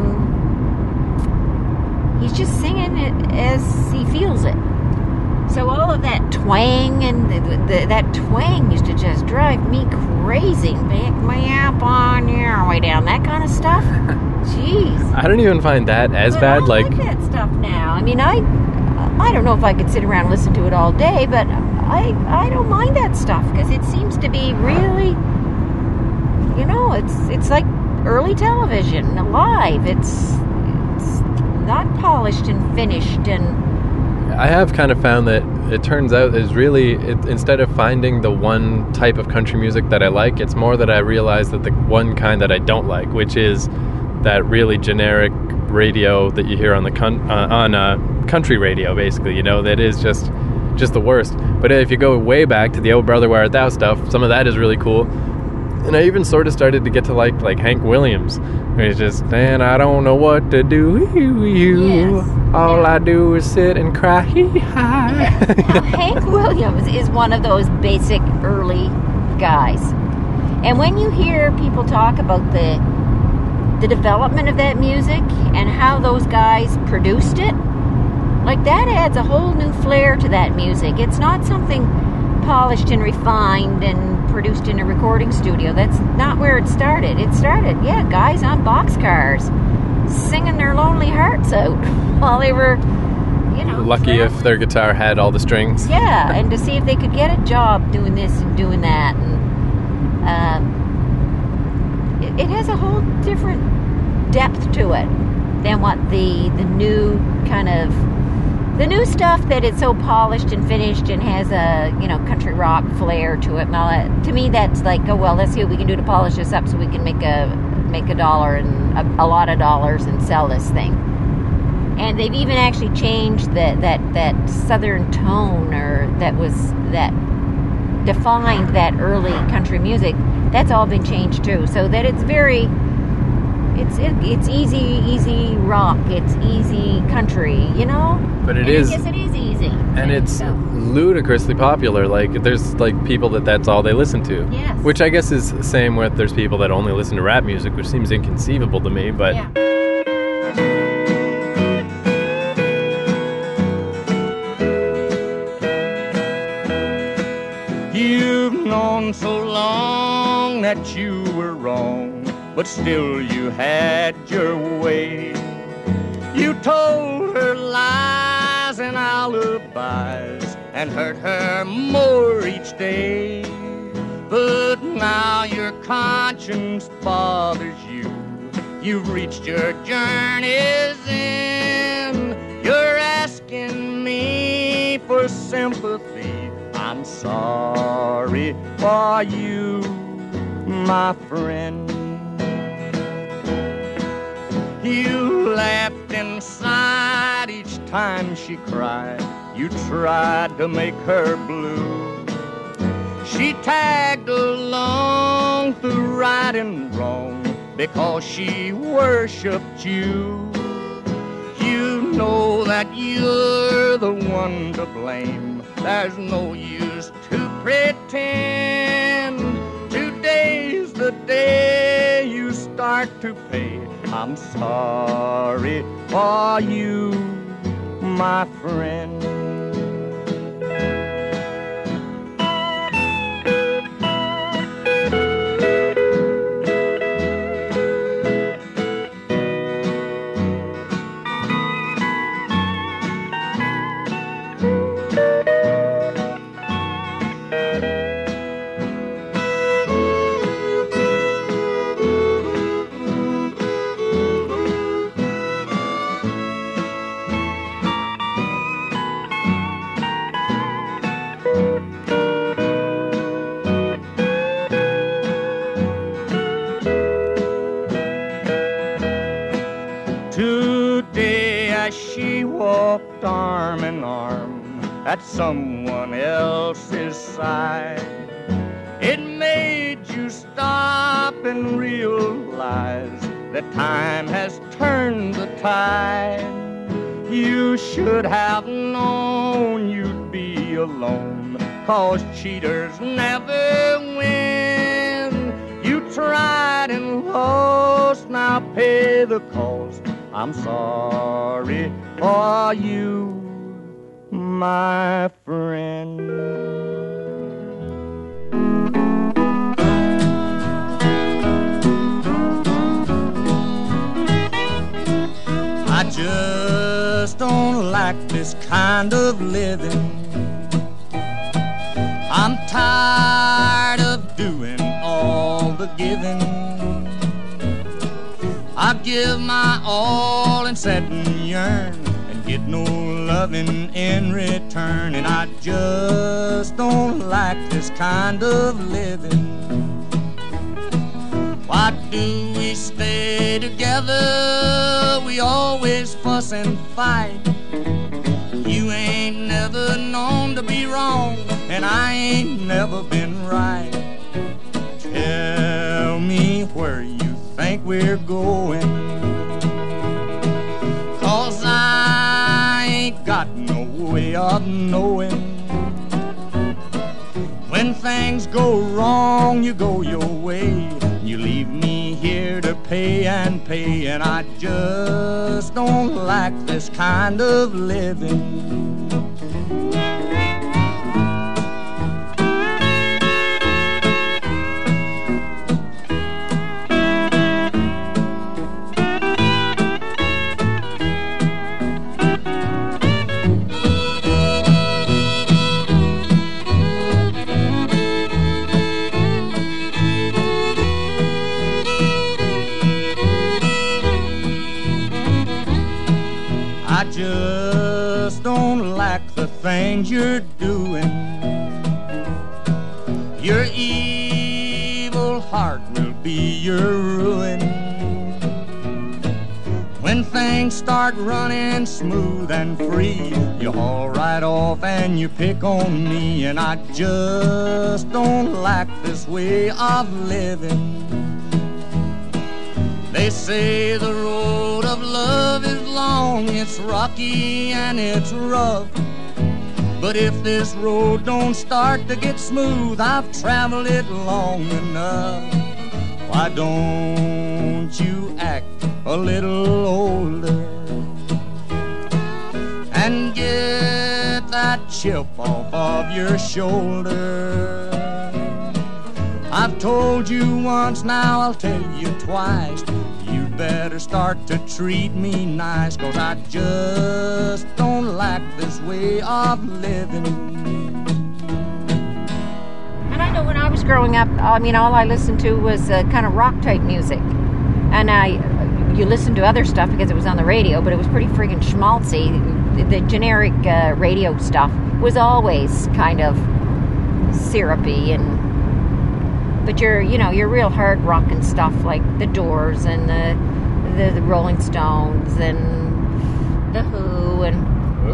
he's just singing it as he feels it. So all of that twang, and that twang used to just drive me crazy. Pick me up on your way down, that kind of stuff. Jeez. I don't even find that as bad. I like that stuff now. I mean, I don't know if I could sit around and listen to it all day, but I don't mind that stuff, because it seems to be really, you know, it's like early television, live. It's not polished and finished, and I have kind of found that it turns out is really, instead of finding the one type of country music that I like, it's more that I realize that the one kind that I don't like, which is that really generic radio that you hear on the country radio, basically, you know, that is just the worst. But if you go way back to the Oh Brother Where Art Thou stuff, some of that is really cool. And I even sort of started to get to like Hank Williams, where he's just, man, I don't know what to do. Yes. All I do is sit and cry. Now, Hank Williams is one of those basic early guys. And when you hear people talk about the development of that music and how those guys produced it, like that adds a whole new flair to that music. It's not something polished and refined and produced in a recording studio. That's not where it started. It started, guys on boxcars singing their lonely hearts out while they were, you know, lucky if their guitar had all the strings. Yeah, and to see if they could get a job doing this and doing that. And it has a whole different depth to it than what the new kind of, the new stuff that it's so polished and finished and has a, you know, country rock flair to it and all that. To me, that's like, oh, well, let's see what we can do to polish this up so we can make a dollar and a lot of dollars and sell this thing. And they've even actually changed that southern tone, or that defined that early country music. That's all been changed too, so that it's very, it's easy rock, it's easy country, you know. But I guess it is easy, and it's ludicrously popular. Like there's like people that's all they listen to. Yes. Which I guess is the same with there's people that only listen to rap music, which seems inconceivable to me. But You've known so long that you were wrong, but still you had your way. You told her lies and alibis and hurt her more each day. But now your conscience bothers you. You've reached your journey's end. You're asking me for sympathy. I'm sorry for you, my friend. You laughed inside each time she cried. You tried to make her blue. She tagged along through right and wrong because she worshipped you. You know that you're the one to blame. There's no use to pretend. Today heart to pay. I'm sorry for you, my friend. Today as she walked arm in arm at someone else's side, it made you stop and realize that time has turned the tide. You should have known you'd be alone, 'cause cheaters never win. You tried and lost, now pay the cost. I'm sorry for you, my friend. I just don't like this kind of living. I'm tired of doing all the giving. I give my all and sit and yearn and get no loving in return. And I just don't like this kind of living. Why do we stay together? We always fuss and fight. You ain't never known to be wrong, and I ain't never been right. Tell me where you think we're going, 'cause I ain't got no way of knowing. When things go wrong, you go your way. You leave me here to pay and pay, and I just don't like this kind of living. I just don't like the things you're doing. Your evil heart will be your ruin. When things start running smooth and free, you haul right off and you pick on me. And I just don't like this way of living. They say the road of love is long, it's rocky and it's rough. But if this road don't start to get smooth, I've traveled it long enough. Why don't you act a little older and get that chip off of your shoulder? I've told you once, now I'll tell you twice. You better start to treat me nice, 'cause I just don't like this way of living. And I know when I was growing up, I mean, all I listened to was kind of rock type music. And you listened to other stuff because it was on the radio, but it was pretty friggin' schmaltzy. The generic radio stuff was always kind of syrupy but your real hard rock and stuff like the Doors and the Rolling Stones and the Who and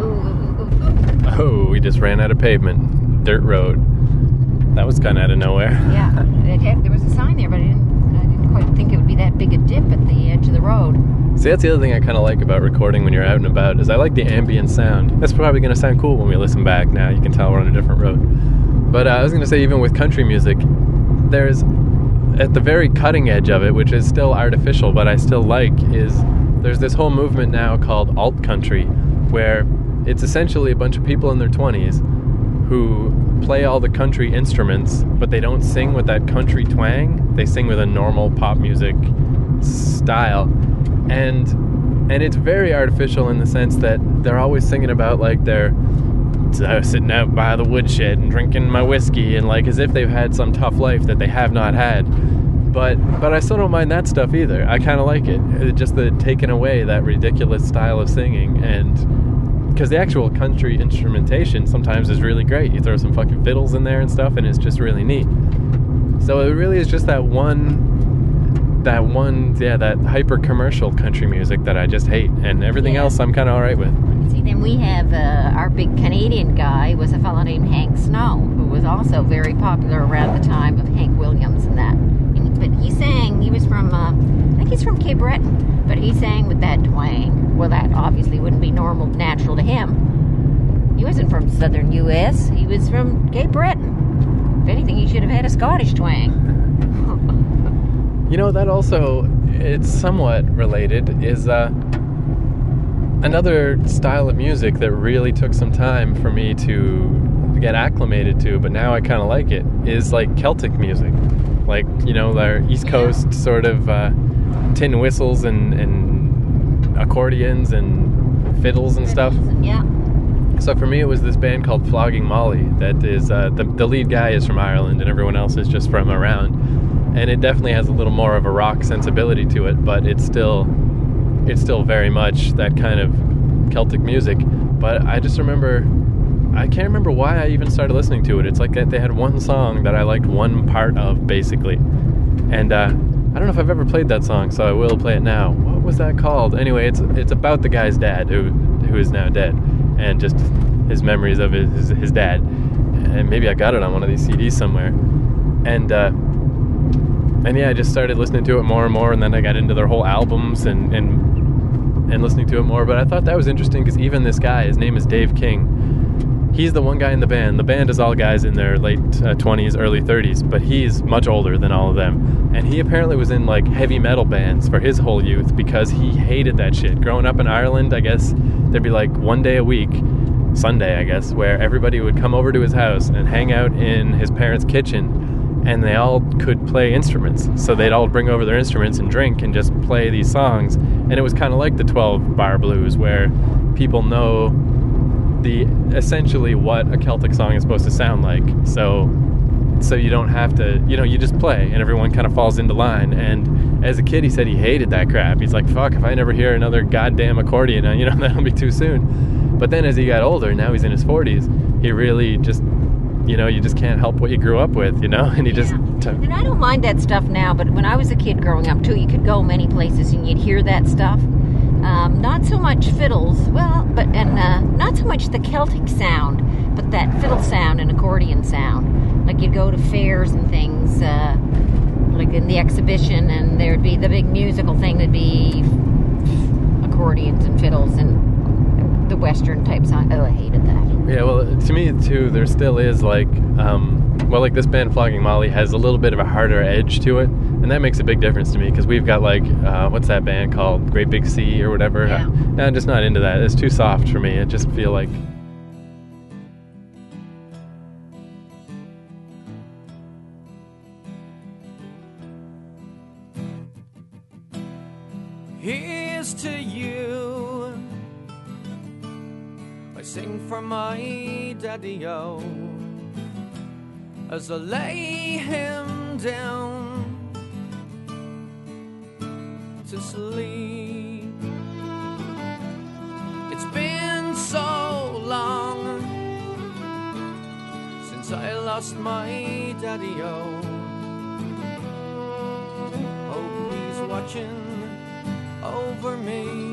Oh, we just ran out of pavement. Dirt road. That was kind of out of nowhere. Yeah, there was a sign there, but I didn't quite think it would be that big a dip at the edge of the road. See, that's the other thing I kind of like about recording when you're out and about is I like the ambient sound. That's probably going to sound cool when we listen back now. You can tell we're on a different road. But I was going to say, even with country music, at the very cutting edge of it, which is still artificial, but I still like, is there's this whole movement now called alt country, where it's essentially a bunch of people in their 20s who play all the country instruments, but they don't sing with that country twang. They sing with a normal pop music style. And it's very artificial in the sense that they're always singing about like they're sitting out by the woodshed and drinking my whiskey, and like as if they've had some tough life that they have not had. But I still don't mind that stuff either. I kind of like it. It's just the taking away that ridiculous style of singing, and because the actual country instrumentation sometimes is really great. You throw some fucking fiddles in there and stuff, and it's just really neat. So it really is just that hyper commercial country music that I just hate, and everything else I'm kind of all right with. See, then we have our big Canadian guy was a fellow named Hank Snow, who was also very popular around the time of Hank Williams and that. But he sang, he was from, I think he's from Cape Breton, but he sang with that twang. Well, that obviously wouldn't be natural to him. He wasn't from southern U.S., he was from Cape Breton. If anything, he should have had a Scottish twang. You know, that also, it's somewhat related, is another style of music that really took some time for me to get acclimated to, but now I kind of like it, is like Celtic music. Like, you know, their East Coast sort of tin whistles and accordions and fiddles and stuff. Yeah. So for me, it was this band called Flogging Molly that is, the lead guy is from Ireland and everyone else is just from around. And it definitely has a little more of a rock sensibility to it, but it's still very much that kind of Celtic music. But I just remember, I can't remember why I even started listening to it. It's like that they had one song that I liked one part of, basically. And I don't know if I've ever played that song, so I will play it now. What was that called? Anyway, it's about the guy's dad, who is now dead, and just his memories of his dad. And maybe I got it on one of these CDs somewhere. And yeah, I just started listening to it more and more, and then I got into their whole albums and listening to it more. But I thought that was interesting because even this guy, his name is Dave King, he's the one guy in the band. The band is all guys in their late 20s, early 30s, but he's much older than all of them. And he apparently was in like heavy metal bands for his whole youth because he hated that shit. Growing up in Ireland, I guess there'd be like one day a week, Sunday, I guess, where everybody would come over to his house and hang out in his parents' kitchen, and they all could play instruments. So they'd all bring over their instruments and drink and just play these songs. And it was kind of like the 12-bar blues, where people know essentially what a Celtic song is supposed to sound like. So you don't have to, you just play, and everyone kind of falls into line. And as a kid, he said he hated that crap. He's like, fuck, if I never hear another goddamn accordion, that'll be too soon. But then as he got older, now he's in his 40s, he really just, you just can't help what you grew up with, and he just... And I don't mind that stuff now, but when I was a kid growing up, too, you could go many places and you'd hear that stuff. Not so much fiddles, not so much the Celtic sound, but that fiddle sound and accordion sound. Like you'd go to fairs and things, like in the exhibition, and there'd be the big musical thing, there'd be accordions and fiddles and the Western type song. Oh, I hated that. Yeah, well, to me, too, there still is like, like this band Flogging Molly has a little bit of a harder edge to it, and that makes a big difference to me, because we've got like, what's that band called? Great Big Sea or whatever? Yeah. I'm just not into that. It's too soft for me. I just feel like... Here's to you. I sing for my daddy-o as I lay him down to sleep. It's been so long since I lost my daddy-o. Hope he's watching over me.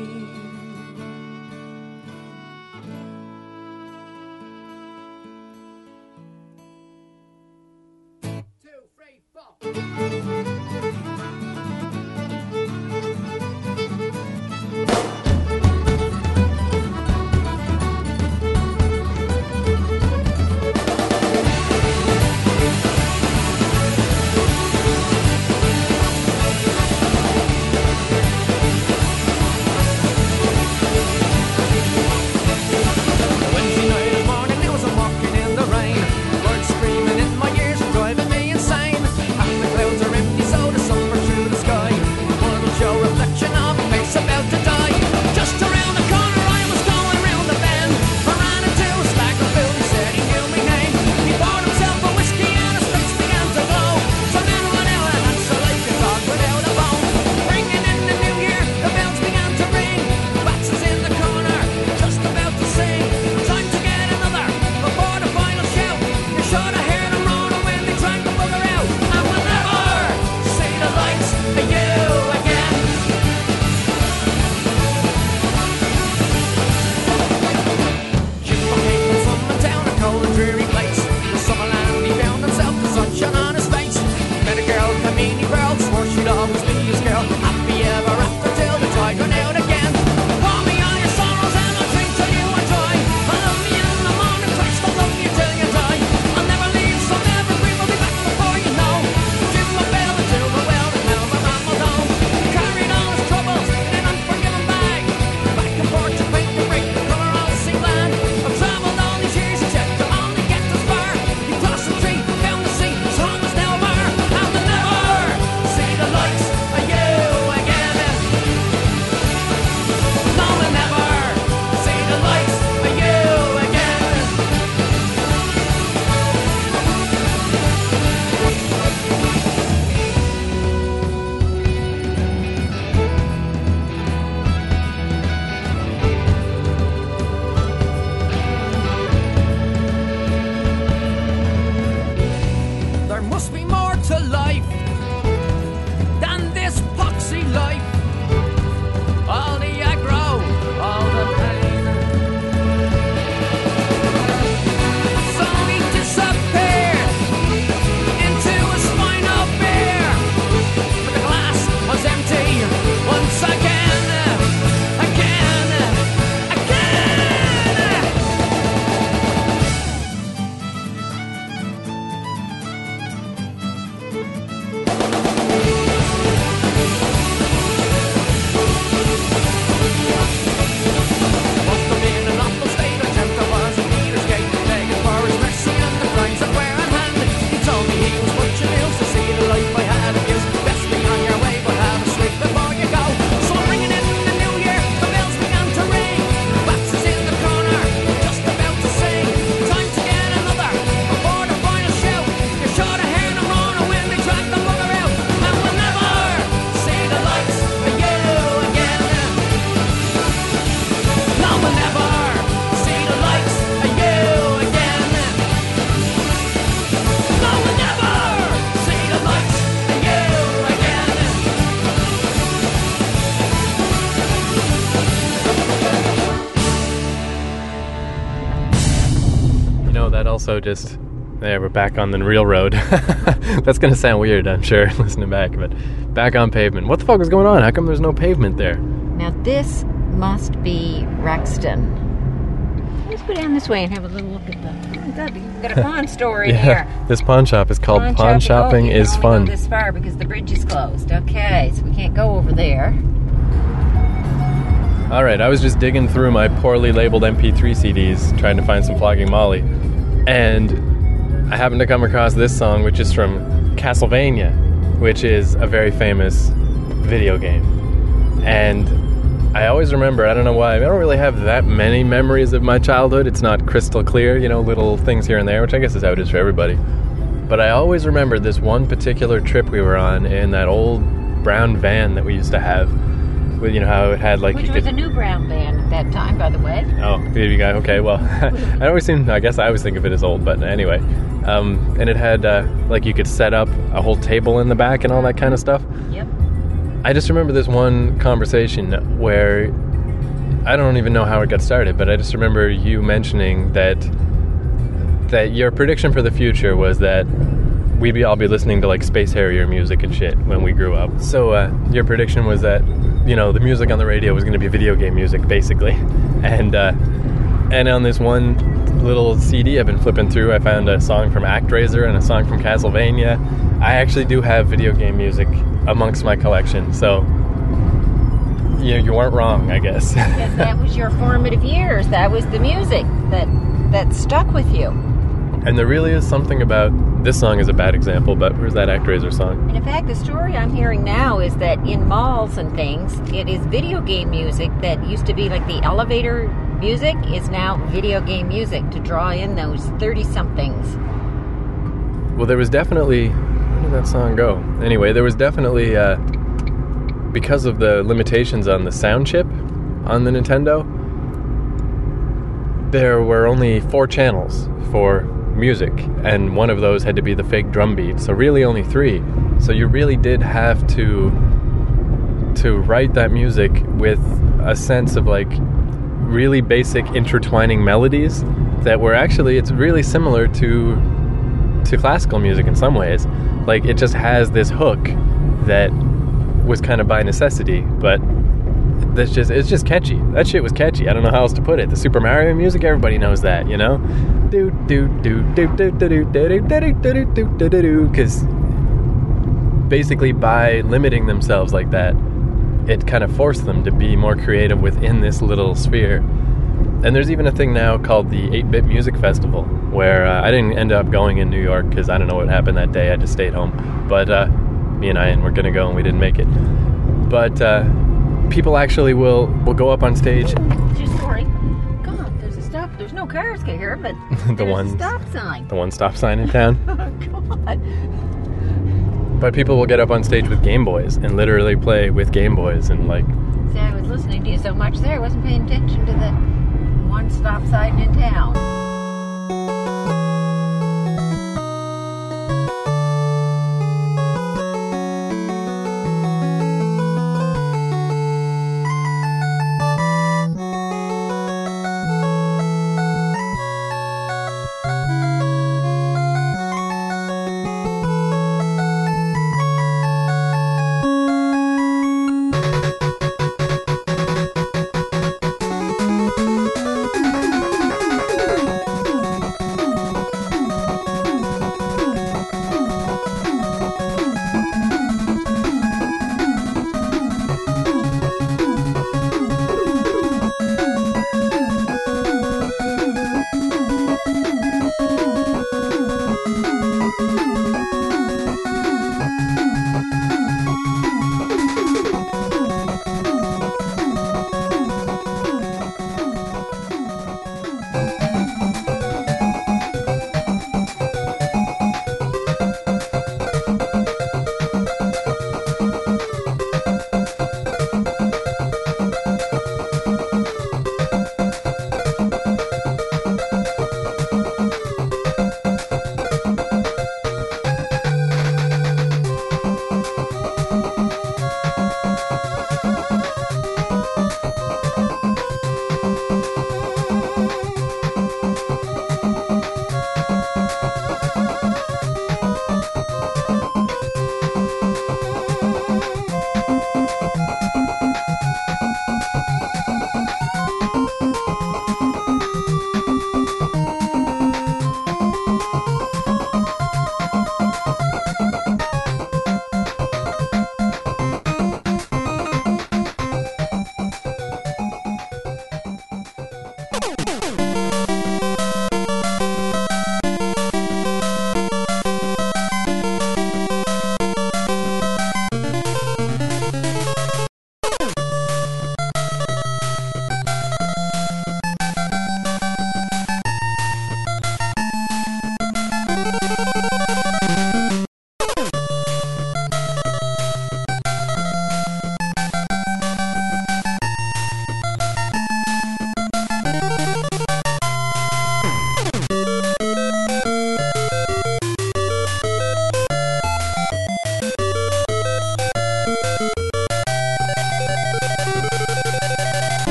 also just... There, we're back on the real road. That's going to sound weird, I'm sure, listening back, but back on pavement. What the fuck was going on? How come there's no pavement there? Now this must be Rexton. Let's go down this way and have a little look at the... Oh, God, we've got a pawn store in here. This pawn shop is called Pawn Shopping is You can Fun. only go this far because the bridge is closed. Okay, so we can't go over there. Alright, I was just digging through my poorly labeled MP3 CDs trying to find some Flogging Molly. And I happened to come across this song, which is from Castlevania, which is a very famous video game. And I always remember, I don't know why, I don't really have that many memories of my childhood. It's not crystal clear, you know, little things here and there, which I guess is how it is for everybody. But I always remember this one particular trip we were on in that old brown van that we used to have. With, you know, how it had like... Which was a new brown van at that time, by the way. Oh, baby guy. Okay, well, I always think of it as old, but anyway. And it had, like, you could set up a whole table in the back and all that kind of stuff. Yep. I just remember this one conversation where I don't even know how it got started, but I just remember you mentioning that your prediction for the future was that we'd all be listening to, like, Space Harrier music and shit when we grew up. So, your prediction was that, you know, the music on the radio was going to be video game music, basically. And on this one little CD I've been flipping through, I found a song from ActRaiser and a song from Castlevania. I actually do have video game music amongst my collection, so you weren't wrong, I guess. Because that was your formative years. That was the music that stuck with you. And there really is something about... This song is a bad example, but where's that ActRaiser song? And in fact, the story I'm hearing now is that in malls and things, it is video game music that used to be like the elevator music is now video game music to draw in those 30-somethings. Well, there was definitely... Where did that song go? Anyway, there was definitely... because of the limitations on the sound chip on the Nintendo, there were only 4 channels for music, and one of those had to be the fake drum beat, so really only 3. So you really did have to write that music with a sense of, like, really basic intertwining melodies that were actually, it's really similar to classical music in some ways. Like, it just has this hook that was kind of by necessity, but it's just catchy. That shit was catchy. I don't know how else to put it. The Super Mario music, everybody knows that, you know? Because basically by limiting themselves like that, it kind of forced them to be more creative within this little sphere. And there's even a thing now called the 8-Bit Music Festival, where I didn't end up going in New York because I don't know what happened that day. I just stayed home. But me and Ian were going to go and we didn't make it. But people actually will go up on stage. Just sorry. God, there's a stop. There's no cars here, but there's a stop sign. The one stop sign in town. Oh, God. But people will get up on stage with Game Boys and literally play with Game Boys and, like... See, I was listening to you so much there, I wasn't paying attention to the one stop sign in town.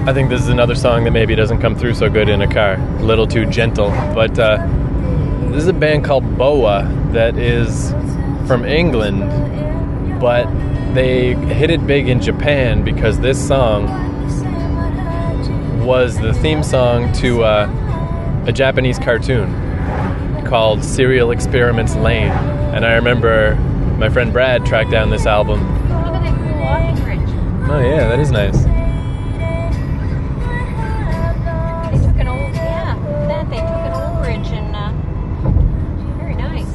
I think this is another song that maybe doesn't come through so good in a car. A little too gentle. But this is a band called Boa that is from England, but they hit it big in Japan because this song was the theme song to a Japanese cartoon called Serial Experiments Lane. And I remember my friend Brad tracked down this album. Look at that cool walking bridge. Oh yeah, that is nice. They took an old, they took an old bridge and very nice.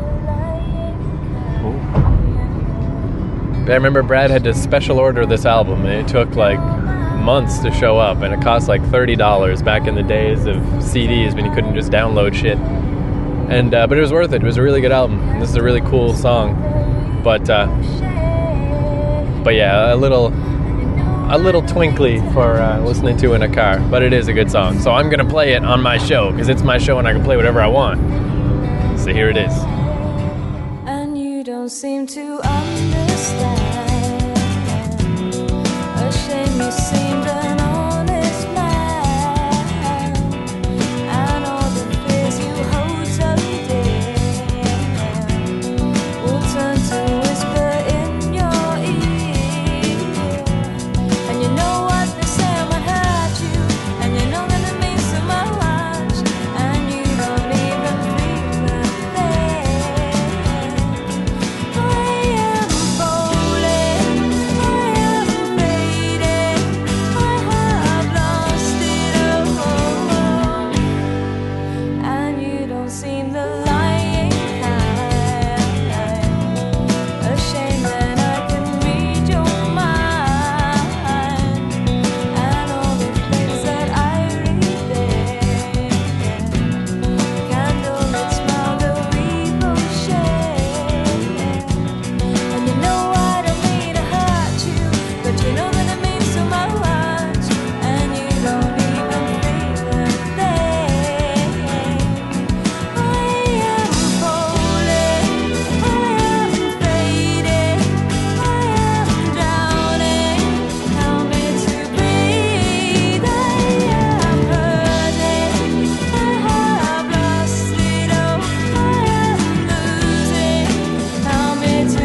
But I remember Brad had to special order this album, and it took like months to show up, and it cost like $30 back in the days of CDs when you couldn't just download shit. And but it was worth it. It was a really good album. And this is a really cool song. But yeah, a little twinkly for listening to in a car. But it is a good song. So I'm gonna play it on my show because it's my show and I can play whatever I want. So here it is. And you don't seem to understand. A shame you seemed an honest man. And all the fears you hold so dear will turn to whisper in your ear. And you know what they say might hurt you, and you know that it means so much, and you don't even feel a thing. I am falling, I am fading, I have lost it all, and you don't seem the lying kind. A shame that I can read your mind, and all the things that I read there. Candle that smell the ricochet. And you know I don't mean to hurt you, but you know that it means so much, and you don't even feel a thing. I am falling, I am fading, I am drowning. Help me to breathe. I am hurting, I have lost it all. I am losing. Help me to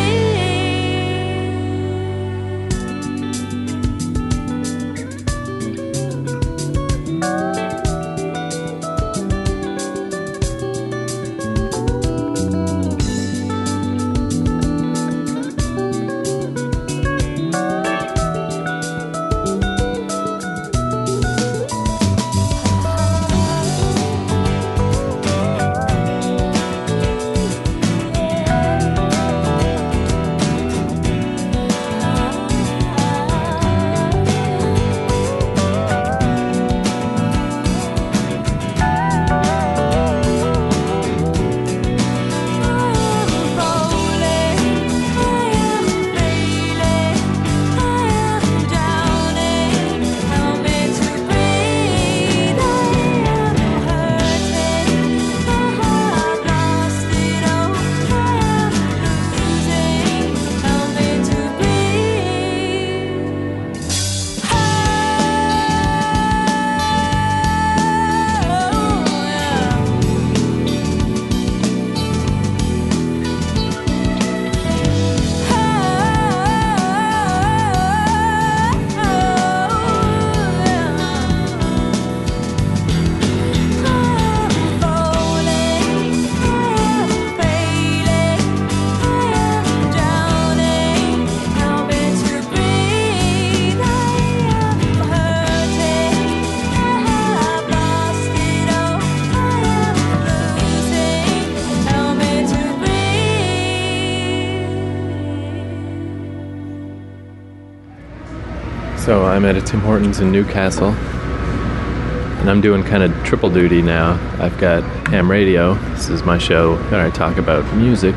So I'm at a Tim Hortons in Newcastle, and I'm doing kind of triple duty now. I've got Ham Radio. This is my show where I talk about music,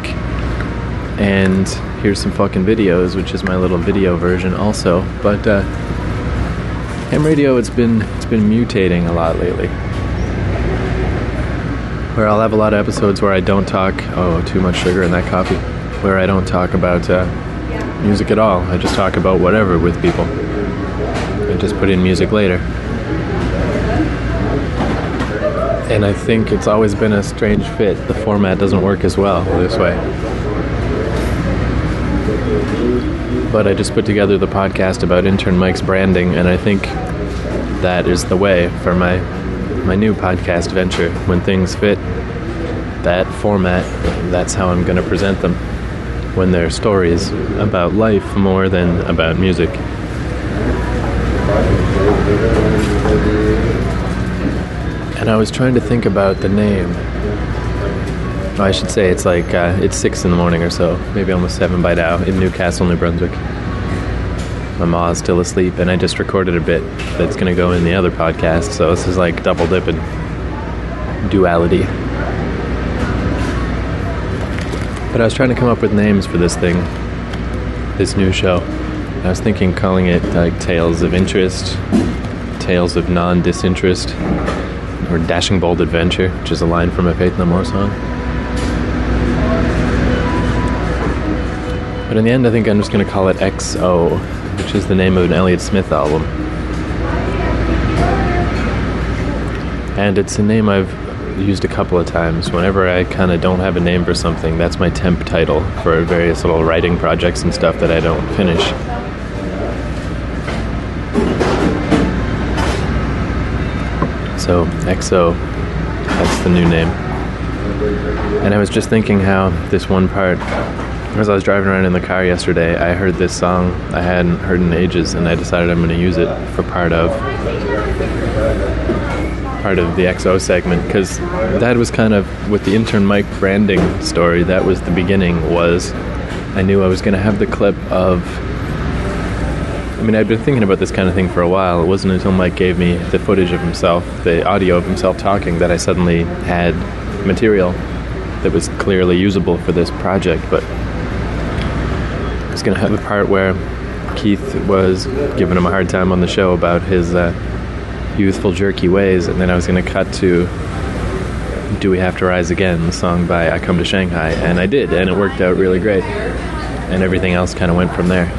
and here's some fucking videos, which is my little video version also. But Ham Radio, it's been mutating a lot lately, where I'll have a lot of episodes where I don't talk. Oh, too much sugar in that coffee. Where I don't talk about music at all. I just talk about whatever with people. and just put in music later. And I think it's always been a strange fit. The format doesn't work as well this way. But I just put together the podcast about Intern Mike's branding, and I think that is the way for my new podcast venture. When things fit that format, that's how I'm going to present them. When they're stories about life more than about music. And I was trying to think about the name. I should say it's like, it's 6 in the morning or so, maybe almost 7 by now, in Newcastle, New Brunswick. My ma's still asleep, and I just recorded a bit that's going to go in the other podcast, so this is like double dipping. Duality. But I was trying to come up with names for this thing, this new show. I was thinking calling it like Tales of Interest, Tales of Non-Disinterest, or Dashing Bold Adventure, which is a line from a Faith No More song. But in the end, I think I'm just going to call it XO, which is the name of an Elliott Smith album. And it's a name I've used a couple of times. Whenever I kind of don't have a name for something, that's my temp title for various little writing projects and stuff that I don't finish. So, XO, that's the new name. And I was just thinking how this one part, as I was driving around in the car yesterday, I heard this song I hadn't heard in ages, and I decided I'm going to use it for part of the XO segment, because that was kind of, with the Intern Mike branding story, that was the beginning. Was I knew I was going to have the clip of, I mean, I'd been thinking about this kind of thing for a while. It wasn't until Mike gave me the footage of himself, the audio of himself talking, that I suddenly had material that was clearly usable for this project. But I was going to have the part where Keith was giving him a hard time on the show about his youthful jerky ways, and then I was going to cut to Do We Have to Rise Again, the song by I Come to Shanghai, and I did, and it worked out really great, and everything else kind of went from there.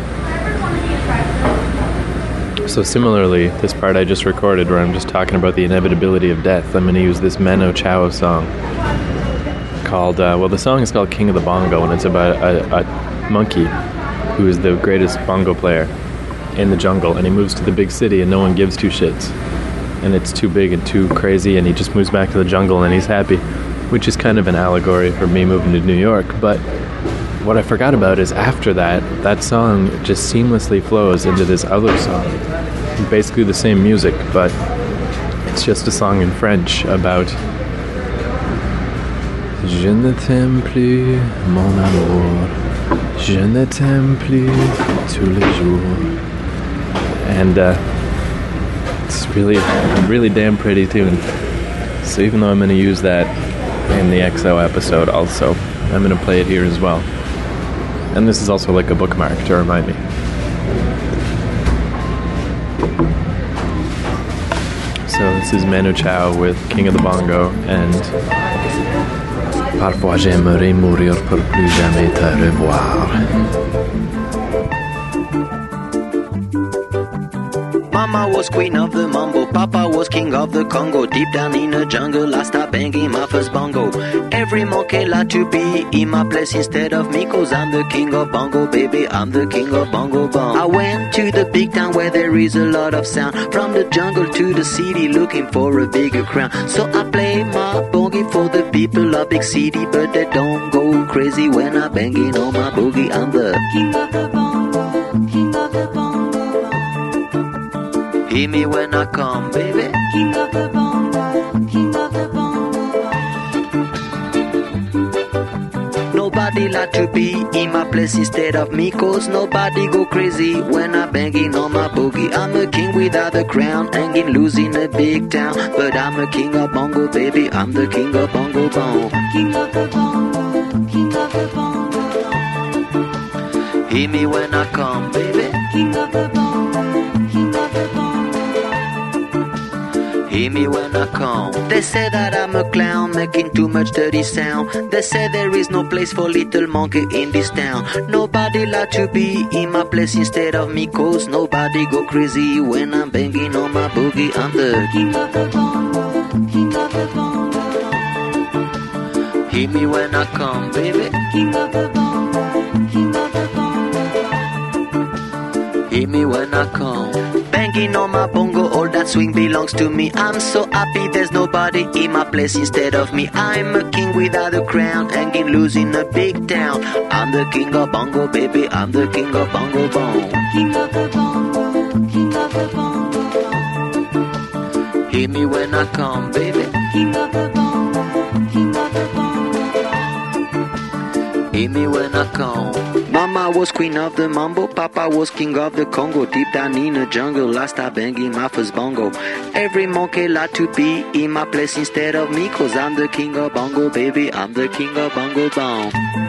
So similarly, this part I just recorded where I'm just talking about the inevitability of death, I'm going to use this Mano Chao song called, the song is called King of the Bongo, and it's about a monkey who is the greatest bongo player in the jungle, and he moves to the big city and no one gives two shits. And it's too big and too crazy, and he just moves back to the jungle and he's happy, which is kind of an allegory for me moving to New York. But what I forgot about is after that song just seamlessly flows into this other song. Basically the same music, but it's just a song in French about Je ne t'aime plus, mon amour, je ne t'aime plus tous les jours. And it's really damn pretty tune. So even though I'm going to use that in the XO episode also, I'm going to play it here as well. And this is also like a bookmark to remind me. So this is Manu Chao with King of the Bongo and Parfois j'aimerais mourir pour plus jamais te revoir. Mama was queen of the mambo, Papa was king of the Congo. Deep down in the jungle, I start banging my first bongo. Every monkey like to be in my place instead of me, 'cause I'm the king of bongo, baby, I'm the king of bongo bong. I went to the big town where there is a lot of sound, from the jungle to the city looking for a bigger crown. So I play my boogie for the people of big city, but they don't go crazy when I'm banging on my boogie. I'm the king of the bongo, king of the bongo. Hear me when I come, baby. King of the bongo, king of the bongo. Nobody like to be in my place instead of me, 'cause nobody go crazy when I'm banging on my boogie. I'm a king without a crown, hanging loose in a big town, but I'm a king of bongo, baby, I'm the king of bongo bong. King of the bongo, king of the bongo. Hear me when I come, baby. King of the bongo, king of the bongo. Hear me when I come. They say that I'm a clown, making too much dirty sound. They say there is no place for little monkey in this town. Nobody like to be in my place instead of me, cause nobody go crazy when I'm banging on my boogie. I'm the king of the bongo, king of the bongo. Hear me when I come, baby. King of the bongo, king of the bongo. Hear me when I come. Banging on my bongo, all that swing belongs to me. I'm so happy there's nobody in my place instead of me. I'm a king without a crown, hanging loose in a big town. I'm the king of bongo, baby. I'm the king of bongo bong. King of the bongo, king of the bongo. Hear me when I come, baby. King of the bongo, king of the bongo. Hear me when I come. Mama was queen of the mambo, Papa was king of the Congo. Deep down in the jungle, I start banging my first bongo. Every monkey like to be in my place instead of me, cause I'm the king of bongo, baby. I'm the king of bongo bong.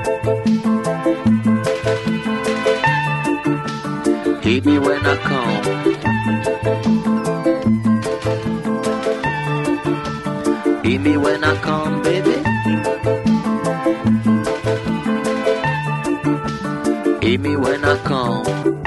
Hear me when I come. Hear me when I come, baby. Hear me when I come.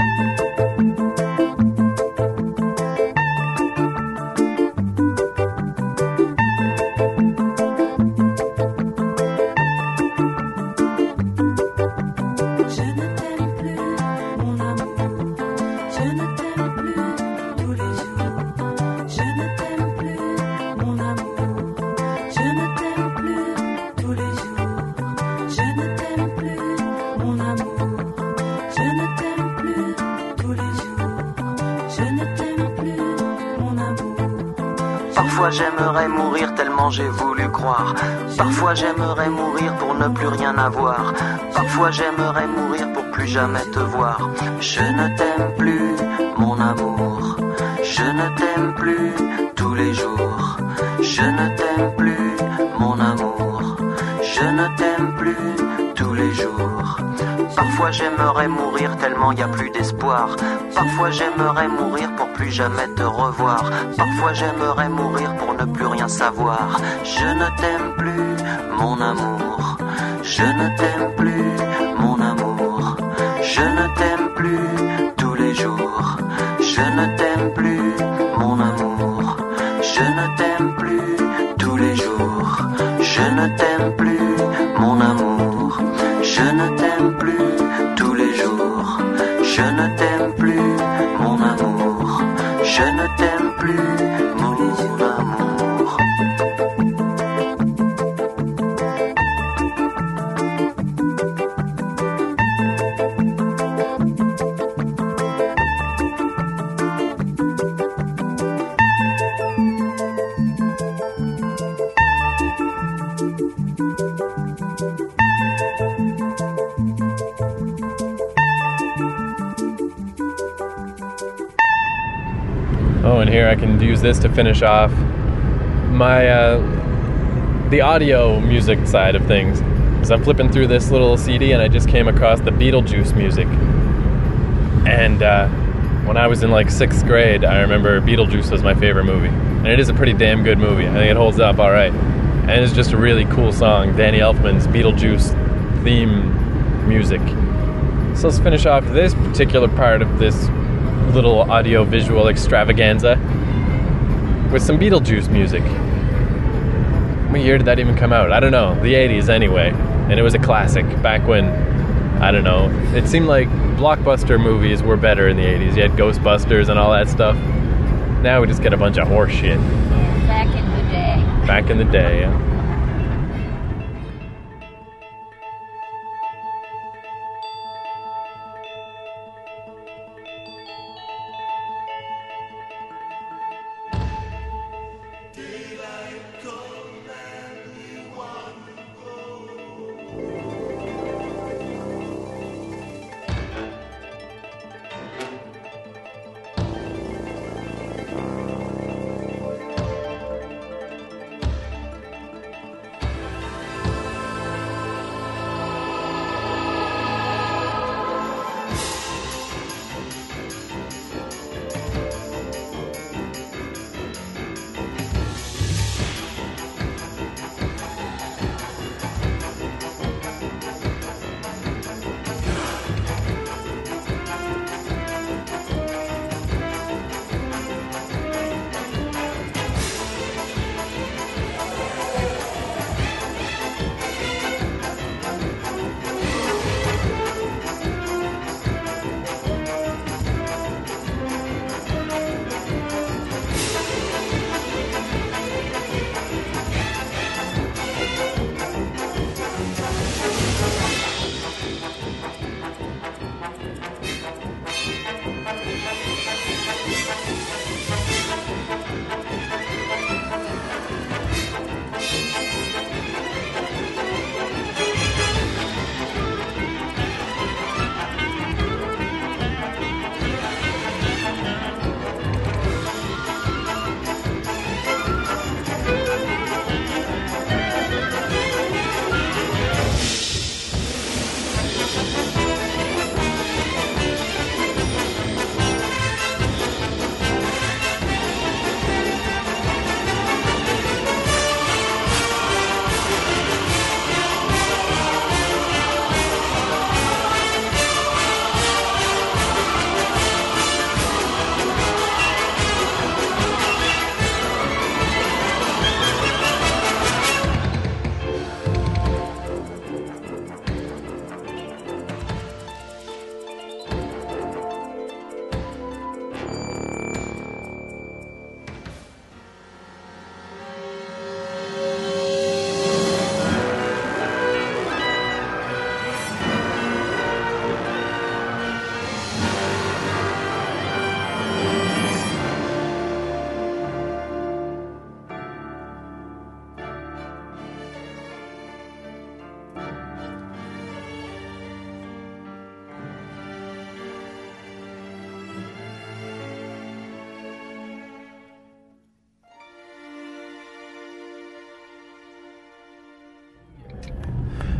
Parfois j'aimerais mourir tellement j'ai voulu croire. Parfois j'aimerais mourir pour ne plus rien avoir. Parfois j'aimerais mourir pour plus jamais te voir. Je ne t'aime plus, mon amour. Je ne t'aime plus tous les jours. Je ne t'aime plus, mon amour. Je ne t'aime plus tous les jours. Parfois j'aimerais mourir tellement y a plus d'espoir. Parfois j'aimerais mourir pour plus jamais te revoir. Parfois j'aimerais mourir pour ne plus rien savoir. Je ne t'aime plus, mon amour. Je ne t'aime plus, mon amour. Je ne t'aime plus tous les jours. Je ne t'aime plus, mon amour. Je ne t'aime plus tous les jours. Je ne t'aime plus, mon amour. Je ne t'aime plus tous les jours. Je ne t'aime plus, mon amour. Je ne t'aime plus, mon amour. Oh, and here I can use this to finish off my the audio music side of things. Because I'm flipping through this little CD and I just came across the Beetlejuice music. And when I was in like 6th grade, I remember Beetlejuice was my favorite movie. And it is a pretty damn good movie. I think it holds up all right. And it's just a really cool song, Danny Elfman's Beetlejuice theme music. So let's finish off this particular part of this little audio-visual extravaganza with some Beetlejuice music. What year did that even come out? I don't know. The 80s anyway. And it was a classic back when, I don't know, it seemed like blockbuster movies were better in the 80s. You had Ghostbusters and all that stuff. Now we just get a bunch of horse shit. Back in the day. Back in the day, yeah.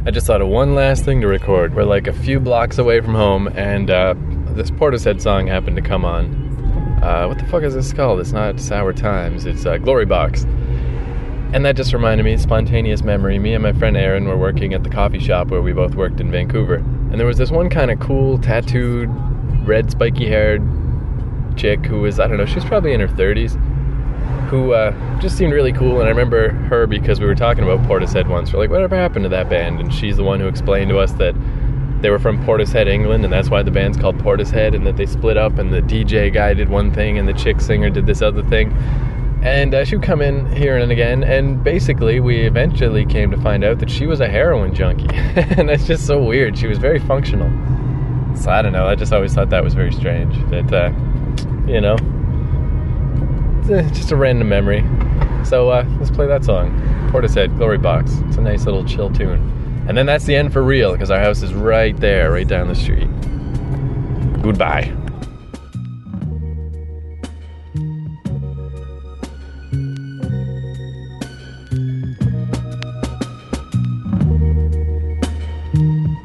I just thought of one last thing to record. We're like a few blocks away from home, and this Portishead song happened to come on. What the fuck is this called? It's not Sour Times. It's Glory Box. And that just reminded me, spontaneous memory. Me and my friend Aaron were working at the coffee shop where we both worked in Vancouver. And there was this one kind of cool, tattooed, red, spiky-haired chick who was, I don't know, she was probably in her 30s, who just seemed really cool. And I remember her because we were talking about Portishead once. We're like, whatever happened to that band? And she's the one who explained to us that they were from Portishead, England, and that's why the band's called Portishead, and that they split up, and the DJ guy did one thing, and the chick singer did this other thing. And she would come in here and again, and basically we eventually came to find out that she was a heroin junkie. And that's just so weird. She was very functional. So I don't know, I just always thought that was very strange. That, you know, it's just a random memory. So let's play that song, Portishead, Glory Box. It's a nice little chill tune. And then that's the end for real, because our house is right there, right down the street. Goodbye.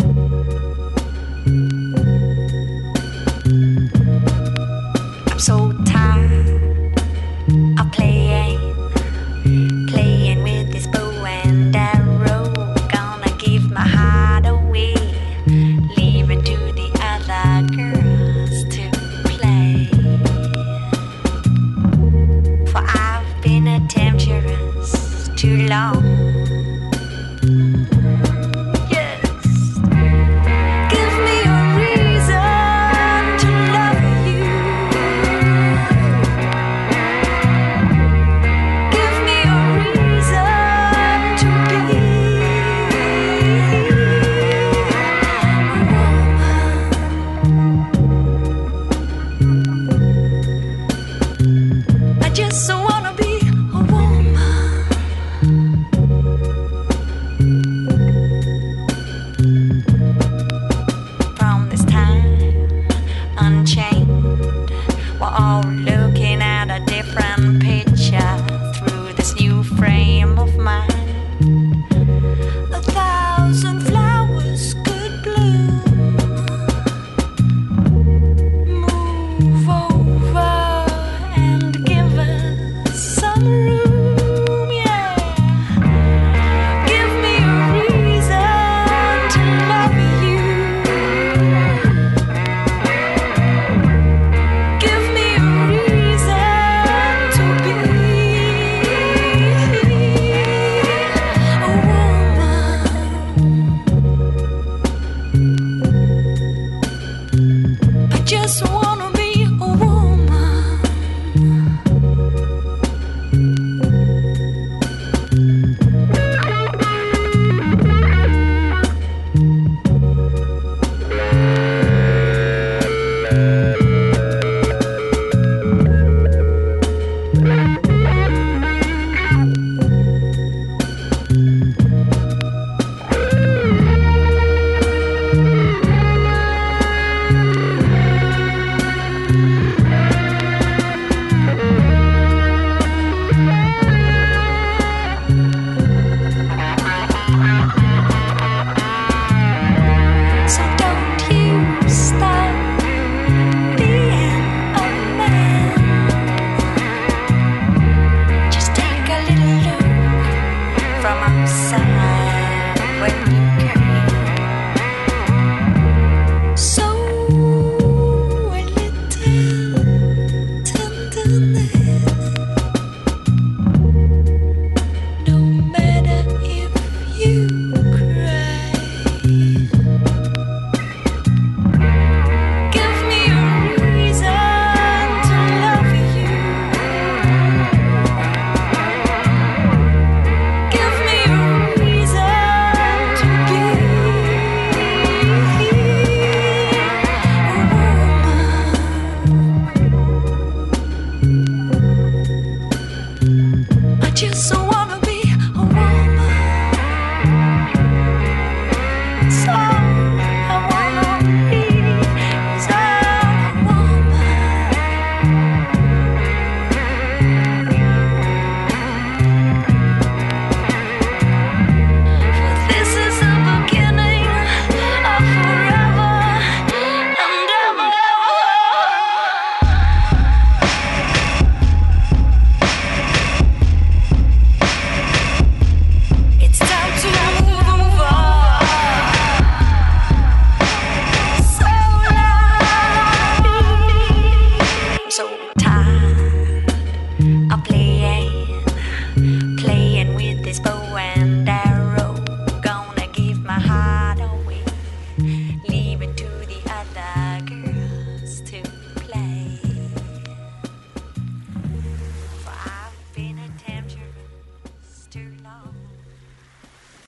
So